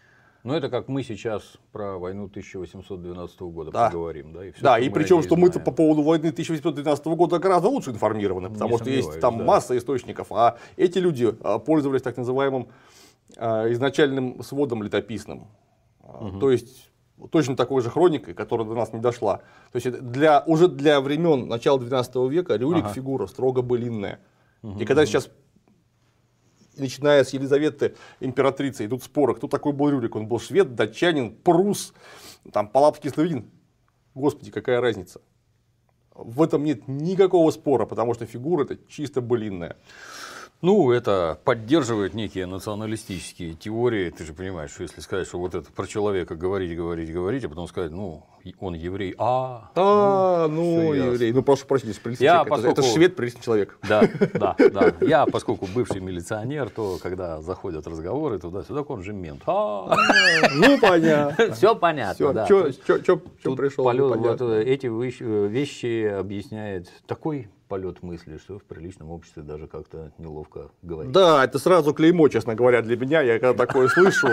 Ну, это как мы сейчас про войну тысяча восемьсот двенадцатого года да. поговорим. Да, и, все, да, и причем, что мы-то знаем. по поводу войны тысяча восемьсот двенадцатого года гораздо лучше информированы, потому Не что есть там да. масса источников, а эти люди пользовались так называемым изначальным сводом летописным. Угу. То есть точно такой же хроникой, которая до нас не дошла. То есть для, уже для времен начала двенадцатого века Рюрик ага. фигура строго былинная. Угу. И когда сейчас, начиная с Елизаветы, императрицы, идут споры, кто такой был Рюрик, он был швед, датчанин, прус, там, палапский славянин. Господи, какая разница. В этом нет никакого спора, потому что фигура это чисто былинная. Ну, это поддерживает некие националистические теории. Ты же понимаешь, что если сказать, что вот это про человека говорить, говорить, говорить, а потом сказать, ну, он еврей, а... А, ну, ну еврей. Ну, прошу прощения, Я, это, поскольку... это швед, приличный человек. Да, да, да. Я, поскольку бывший милиционер, то, когда заходят разговоры туда-сюда, он же мент. А, ну, понятно. Все понятно, да. Что пришел? Эти вещи объясняет такой полет мысли, что в приличном обществе даже как-то неловко говорить. Да, это сразу клеймо, честно говоря, для меня. Я когда такое слышу.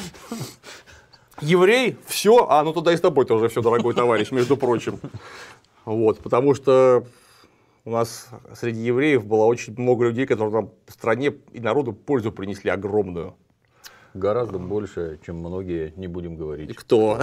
Еврей, все, а ну туда и с тобой тоже все, дорогой товарищ, между прочим. Вот, потому что у нас среди евреев было очень много людей, которые нам в стране и народу пользу принесли огромную. Гораздо больше, чем многие, не будем говорить. Кто?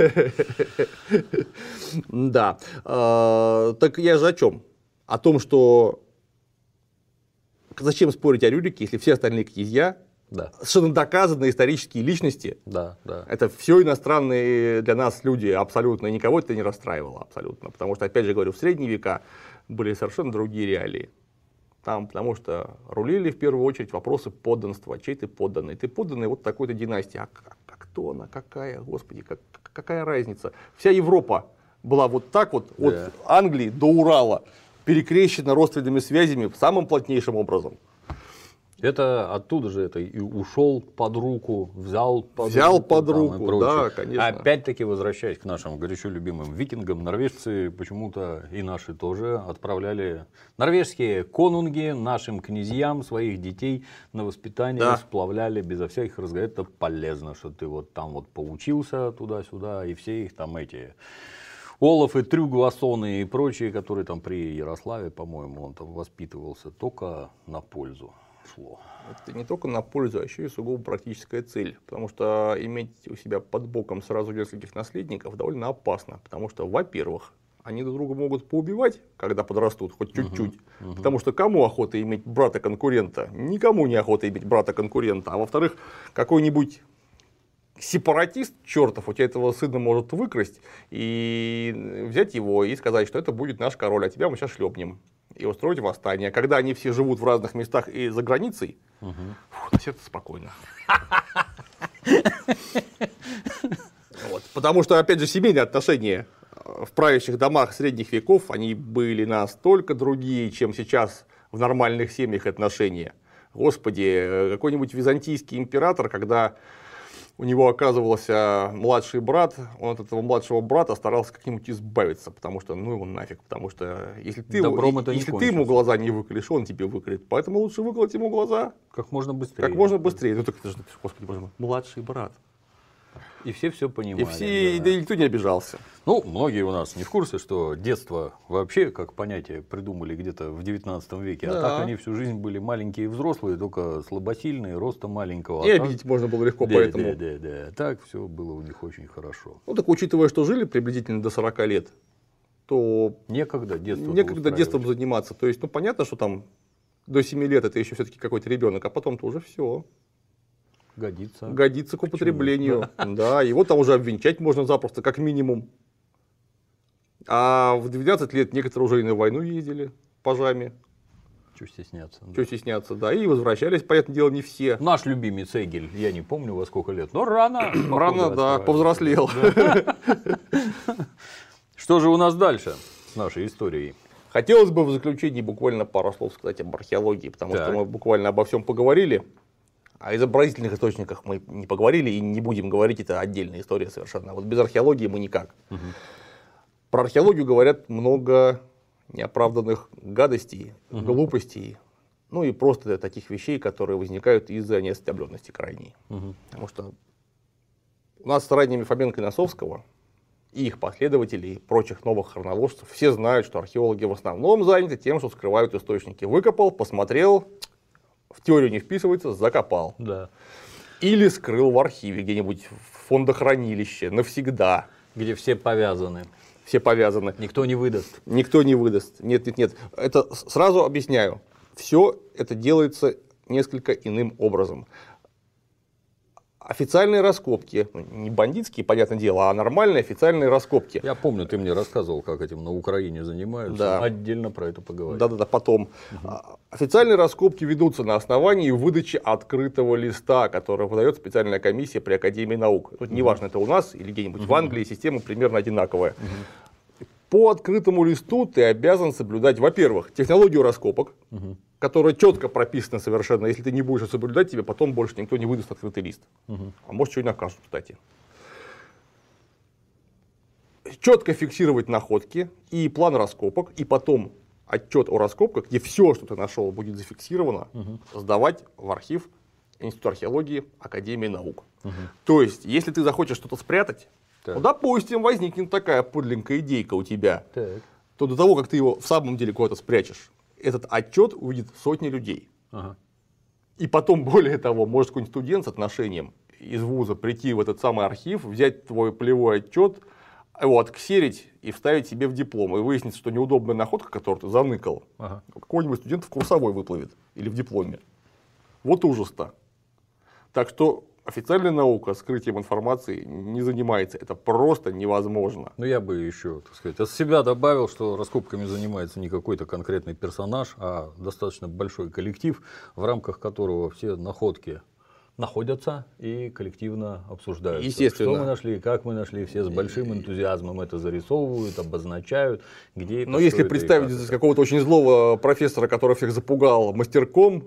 Да. Так я же о чем? О том, что зачем спорить о Рюрике, если все остальные князья да. совершенно доказанные исторические личности. Да, да. Это все иностранные для нас люди абсолютно, никого это не расстраивало абсолютно. Потому что, опять же говорю, в средние века были совершенно другие реалии. Там, потому что рулили в первую очередь вопросы подданства, чей ты подданный. Ты подданный вот такой-то династии. А, а кто она, какая, господи, как, какая разница? Вся Европа была вот так вот, да. От Англии до Урала, перекрещена родственными связями самым плотнейшим образом. Это оттуда же это и ушел под руку, взял под взял руку. Под руку, да, конечно. Опять-таки, возвращаясь к нашим горячо любимым викингам, норвежцы почему-то и наши тоже отправляли норвежские конунги нашим князьям своих детей на воспитание, да. Сплавляли безо всяких разговоров. Это полезно, что ты вот там вот поучился туда-сюда, и все их там эти... Олаф и Трюгвасоны и прочие, которые там при Ярославе, по-моему, он там воспитывался, только на пользу шло. Это не только на пользу, а еще и сугубо практическая цель. Потому что иметь у себя под боком сразу нескольких наследников довольно опасно. Потому что, во-первых, они друг друга могут поубивать, когда подрастут, хоть чуть-чуть. Uh-huh, uh-huh. Потому что кому охота иметь брата-конкурента? Никому не охота иметь брата-конкурента. А во-вторых, какой-нибудь... сепаратист чертов у тебя этого сына может выкрасть и взять его и сказать, что это будет наш король, а тебя мы сейчас шлепнем. И устроить восстание. Когда они все живут в разных местах и за границей, угу. Фу, на сердце спокойно. Вот. Потому что, опять же, семейные отношения в правящих домах средних веков, они были настолько другие, чем сейчас в нормальных семьях отношения. Господи, какой-нибудь византийский император, когда у него оказывался младший брат, он от этого младшего брата старался как-нибудь избавиться, потому что, ну его нафиг, потому что если ты, его, если ты ему глаза не выколешь, он тебе выколет, поэтому лучше выколоть ему глаза как можно быстрее. Как можно быстрее. Ну так это же, господи, боже мой, младший брат. И все все понимали. И все, да. Да, никто не обижался. Ну, многие у нас не в курсе, что детство вообще как понятие придумали где-то в девятнадцатом веке. Да. А так они всю жизнь были маленькие и взрослые, только слабосильные, роста маленького. И а обидеть так... можно было легко, да, поэтому. Да, да, да. Так все было у них очень хорошо. Ну так учитывая, что жили приблизительно до сорока лет, то некогда детством, некогда детством заниматься. То есть, ну понятно, что там до семи лет это еще все-таки какой-то ребенок, а потом-то уже все. Годится. Годится к употреблению. Да. Да, его там уже обвенчать можно запросто, как минимум. А в двенадцать лет некоторые уже и на войну ездили пажами. Чего стесняться. Да. Чего стесняться, да. И возвращались, понятное дело, не все. Наш любимец Эгель, я не помню во сколько лет, но рано. Рано, да, повзрослел. Что же у нас дальше с нашей историей? Хотелось бы в заключении буквально пару слов сказать об археологии, потому что мы буквально обо всем поговорили. О изобразительных источниках мы не поговорили и не будем говорить, это отдельная история совершенно. Вот без археологии мы никак. Угу. Про археологию говорят много неоправданных гадостей, угу. глупостей, ну и просто таких вещей, которые возникают из-за неосведомленности крайней. Угу. Потому что У нас с ранними Фоменко и Носовского и их последователей, и прочих новых хронологов, все знают, что археологи в основном заняты тем, что скрывают источники. Выкопал, посмотрел, в теорию не вписывается, закопал. Да. Или скрыл в архиве где-нибудь в фондохранилище навсегда. Где все повязаны. Все повязаны. Никто не выдаст. Никто не выдаст. Нет, нет, нет. Это сразу объясняю. Все это делается несколько иным образом. Официальные раскопки, не бандитские, понятное дело, а нормальные официальные раскопки. Я помню, ты мне рассказывал, как этим на Украине занимаются. Да. Отдельно про это поговорим. Да-да-да, потом. Угу. Официальные раскопки ведутся на основании выдачи открытого листа, который выдает специальная комиссия при Академии наук. Тут угу. неважно, это у нас или где-нибудь угу. в Англии, система примерно одинаковая. Угу. По открытому листу ты обязан соблюдать, во-первых, технологию раскопок, угу. которая четко прописана совершенно. Если ты не будешь соблюдать, тебе потом больше никто не выдаст открытый лист. Угу. А может, что и накажут, кстати. Четко фиксировать находки и план раскопок, и потом отчет о раскопках, где все, что ты нашел, будет зафиксировано, угу. сдавать в архив Института археологии Академии наук. Угу. То есть, если ты захочешь что-то спрятать, так. ну, допустим, возникнет такая подлинная идейка у тебя, так. то до того, как ты его в самом деле куда-то спрячешь, этот отчет увидит сотни людей. Ага. И потом, более того, может какой-нибудь студент с отношением из вуза прийти в этот самый архив, взять твой полевой отчет, его отксерить и вставить себе в диплом. И выяснится, что неудобная находка, которую ты заныкал, ага. какой-нибудь студент в курсовой выплывет или в дипломе. Вот ужас-то. Так что официальная наука скрытием информации не занимается. Это просто невозможно. Ну, я бы еще, так сказать, от себя добавил, что раскопками занимается не какой-то конкретный персонаж, а достаточно большой коллектив, в рамках которого все находки находятся и коллективно обсуждаются. Естественно. Что мы нашли, как мы нашли, все с большим энтузиазмом это зарисовывают, обозначают, где это. Но если представить какого-то очень злого профессора, который всех запугал мастерком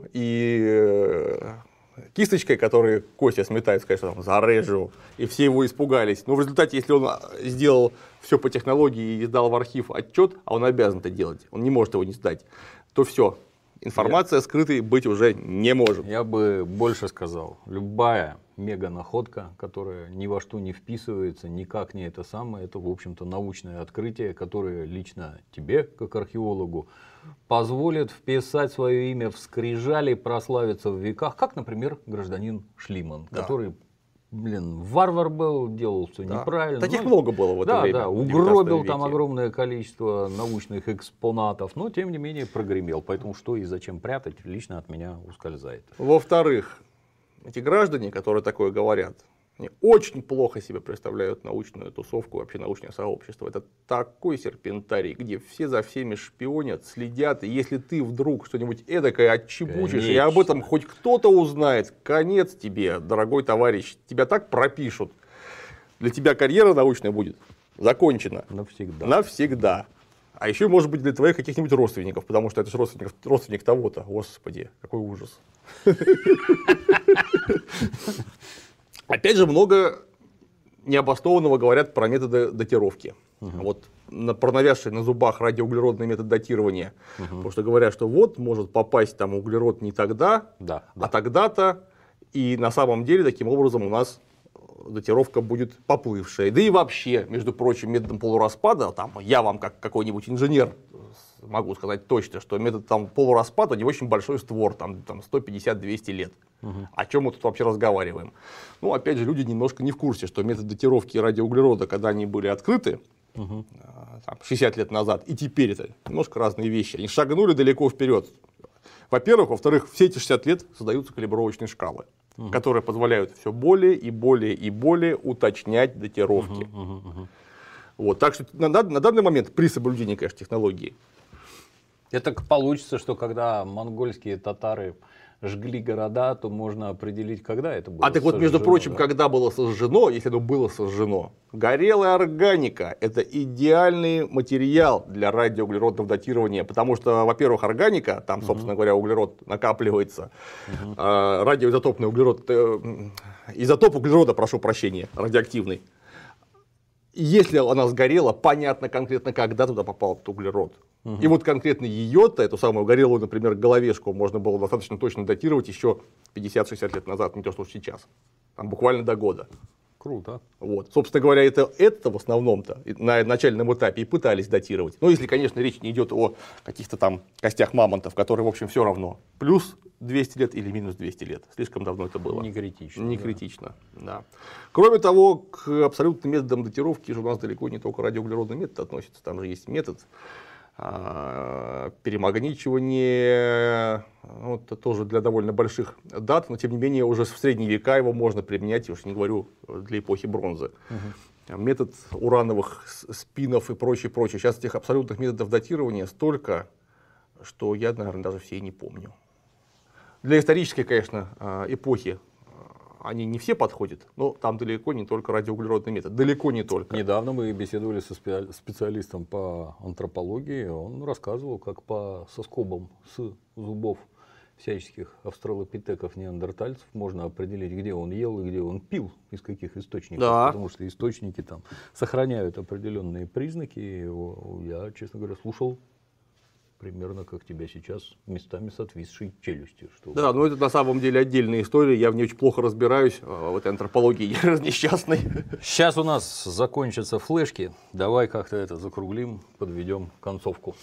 и кисточкой, который Костя сметает, сказать, что там зарежу, и все его испугались. Но в результате, если он сделал все по технологии и сдал в архив отчет, а он обязан это делать, он не может его не сдать, то все. Информация я... скрытой быть уже не может. Я бы больше сказал, любая мега-находка, которая ни во что не вписывается, никак не это самое, это, в общем-то, научное открытие, которое лично тебе, как археологу, позволит вписать свое имя в скрижали, прославиться в веках, как, например, гражданин Шлиман, да. который, блин, варвар был, делал все да. неправильно. Таких но... много было в это да, время. Да, угробил там огромное количество научных экспонатов, но, тем не менее, прогремел. Поэтому что и зачем прятать, лично от меня ускользает. Во-вторых, эти граждане, которые такое говорят, они очень плохо себе представляют научную тусовку, вообще научное сообщество. Это такой серпентарий, где все за всеми шпионят, следят. И если ты вдруг что-нибудь эдакое отчебучишь, Конечно. и об этом хоть кто-то узнает, конец тебе, дорогой товарищ. Тебя так пропишут. Для тебя карьера научная будет закончена. Навсегда. Навсегда. А еще, может быть, для твоих каких-нибудь родственников, потому что это же родственник, родственник того-то. Господи, какой ужас. Опять же, много необоснованного говорят про методы датировки. Угу. Вот на, про навязший на зубах радиоуглеродный метод датирования. Угу. Потому что говорят, что вот может попасть там углерод не тогда, да, да. а тогда-то. И на самом деле таким образом у нас датировка будет поплывшая. Да и вообще, между прочим, методом полураспада, там, я вам как какой-нибудь инженер могу сказать точно, что метод там, полураспада, у него очень большой створ, там, там сто пятьдесят - двести лет. Угу. О чем мы тут вообще разговариваем? Ну, опять же, люди немножко не в курсе, что метод датировки радиоуглерода, когда они были открыты, угу. там, шестьдесят лет назад, и теперь это немножко разные вещи. Они шагнули далеко вперед. Во-первых, во-вторых, все эти шестьдесят лет создаются калибровочные шкалы, угу. которые позволяют все более и более и более уточнять датировки. Угу, угу, угу. Вот, так что на, на данный момент при соблюдении, конечно, технологии. Это так получится, что когда монгольские татары жгли города, то можно определить, когда это было. А так вот, между прочим, да? когда было сожжено, если оно было сожжено, горелая органика – это идеальный материал для радиоуглеродного датирования, потому что, во-первых, органика, там, собственно угу. говоря, углерод накапливается, угу. а, радиоизотопный углерод, э, изотоп углерода, прошу прощения, радиоактивный. Если она сгорела, понятно конкретно, когда туда попал этот углерод. Угу. И вот конкретно ее-то, эту самую горелую, например, головешку, можно было достаточно точно датировать еще пятьдесят-шестьдесят лет назад, не то что сейчас. Там буквально до года. Круто. Вот. Собственно говоря, это, это в основном-то на начальном этапе и пытались датировать. Ну, если, конечно, речь не идет о каких-то там костях мамонтов, которые, в общем, все равно. Плюс двести лет или минус двести лет. Слишком давно это было. Не критично. Не да. критично, да. Кроме того, к абсолютным методам датировки же у нас далеко не только радиоуглеродный метод относится. Там же есть метод перемагничивания, вот, это тоже для довольно больших дат, но тем не менее уже в средние века его можно применять, я уж не говорю для эпохи бронзы. Угу. Метод урановых спинов и прочее, прочее. Сейчас этих абсолютных методов датирования столько, что я, наверное, даже все и не помню. Для исторической, конечно, эпохи они не все подходят, но там далеко не только радиоуглеродный метод, далеко не только. Недавно мы беседовали со специалистом по антропологии, он рассказывал, как по соскобам с зубов всяческих австралопитеков, неандертальцев можно определить, где он ел и где он пил, из каких источников, да. Потому что источники там сохраняют определенные признаки. Я, честно говоря, слушал примерно как тебя сейчас, местами с отвисшей челюстью. Что да, но это на самом деле отдельная история, я в ней очень плохо разбираюсь, в этой антропологии несчастной. Сейчас у нас закончатся флешки, давай как-то это закруглим, подведем концовку.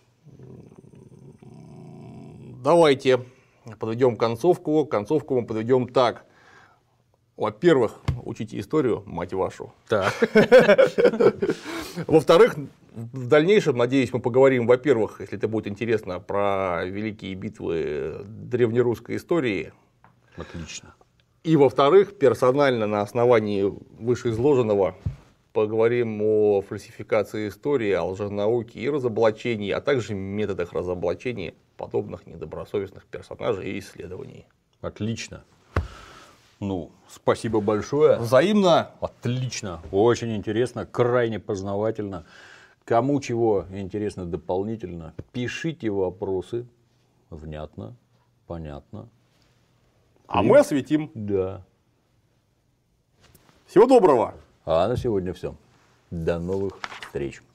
Давайте подведем концовку, концовку мы подведем так. Во-первых, учите историю, мать вашу. Так. Во-вторых, в дальнейшем, надеюсь, мы поговорим, во-первых, если это будет интересно, про великие битвы древнерусской истории. Отлично. И, во-вторых, персонально на основании вышеизложенного поговорим о фальсификации истории, о лженауке и разоблачении, а также методах разоблачения подобных недобросовестных персонажей и исследований. Отлично. Ну, спасибо большое. Взаимно. Отлично. Очень интересно, крайне познавательно. Кому чего интересно дополнительно, пишите вопросы. Внятно, понятно. А мы осветим. Да. Всего доброго. А на сегодня все. До новых встреч.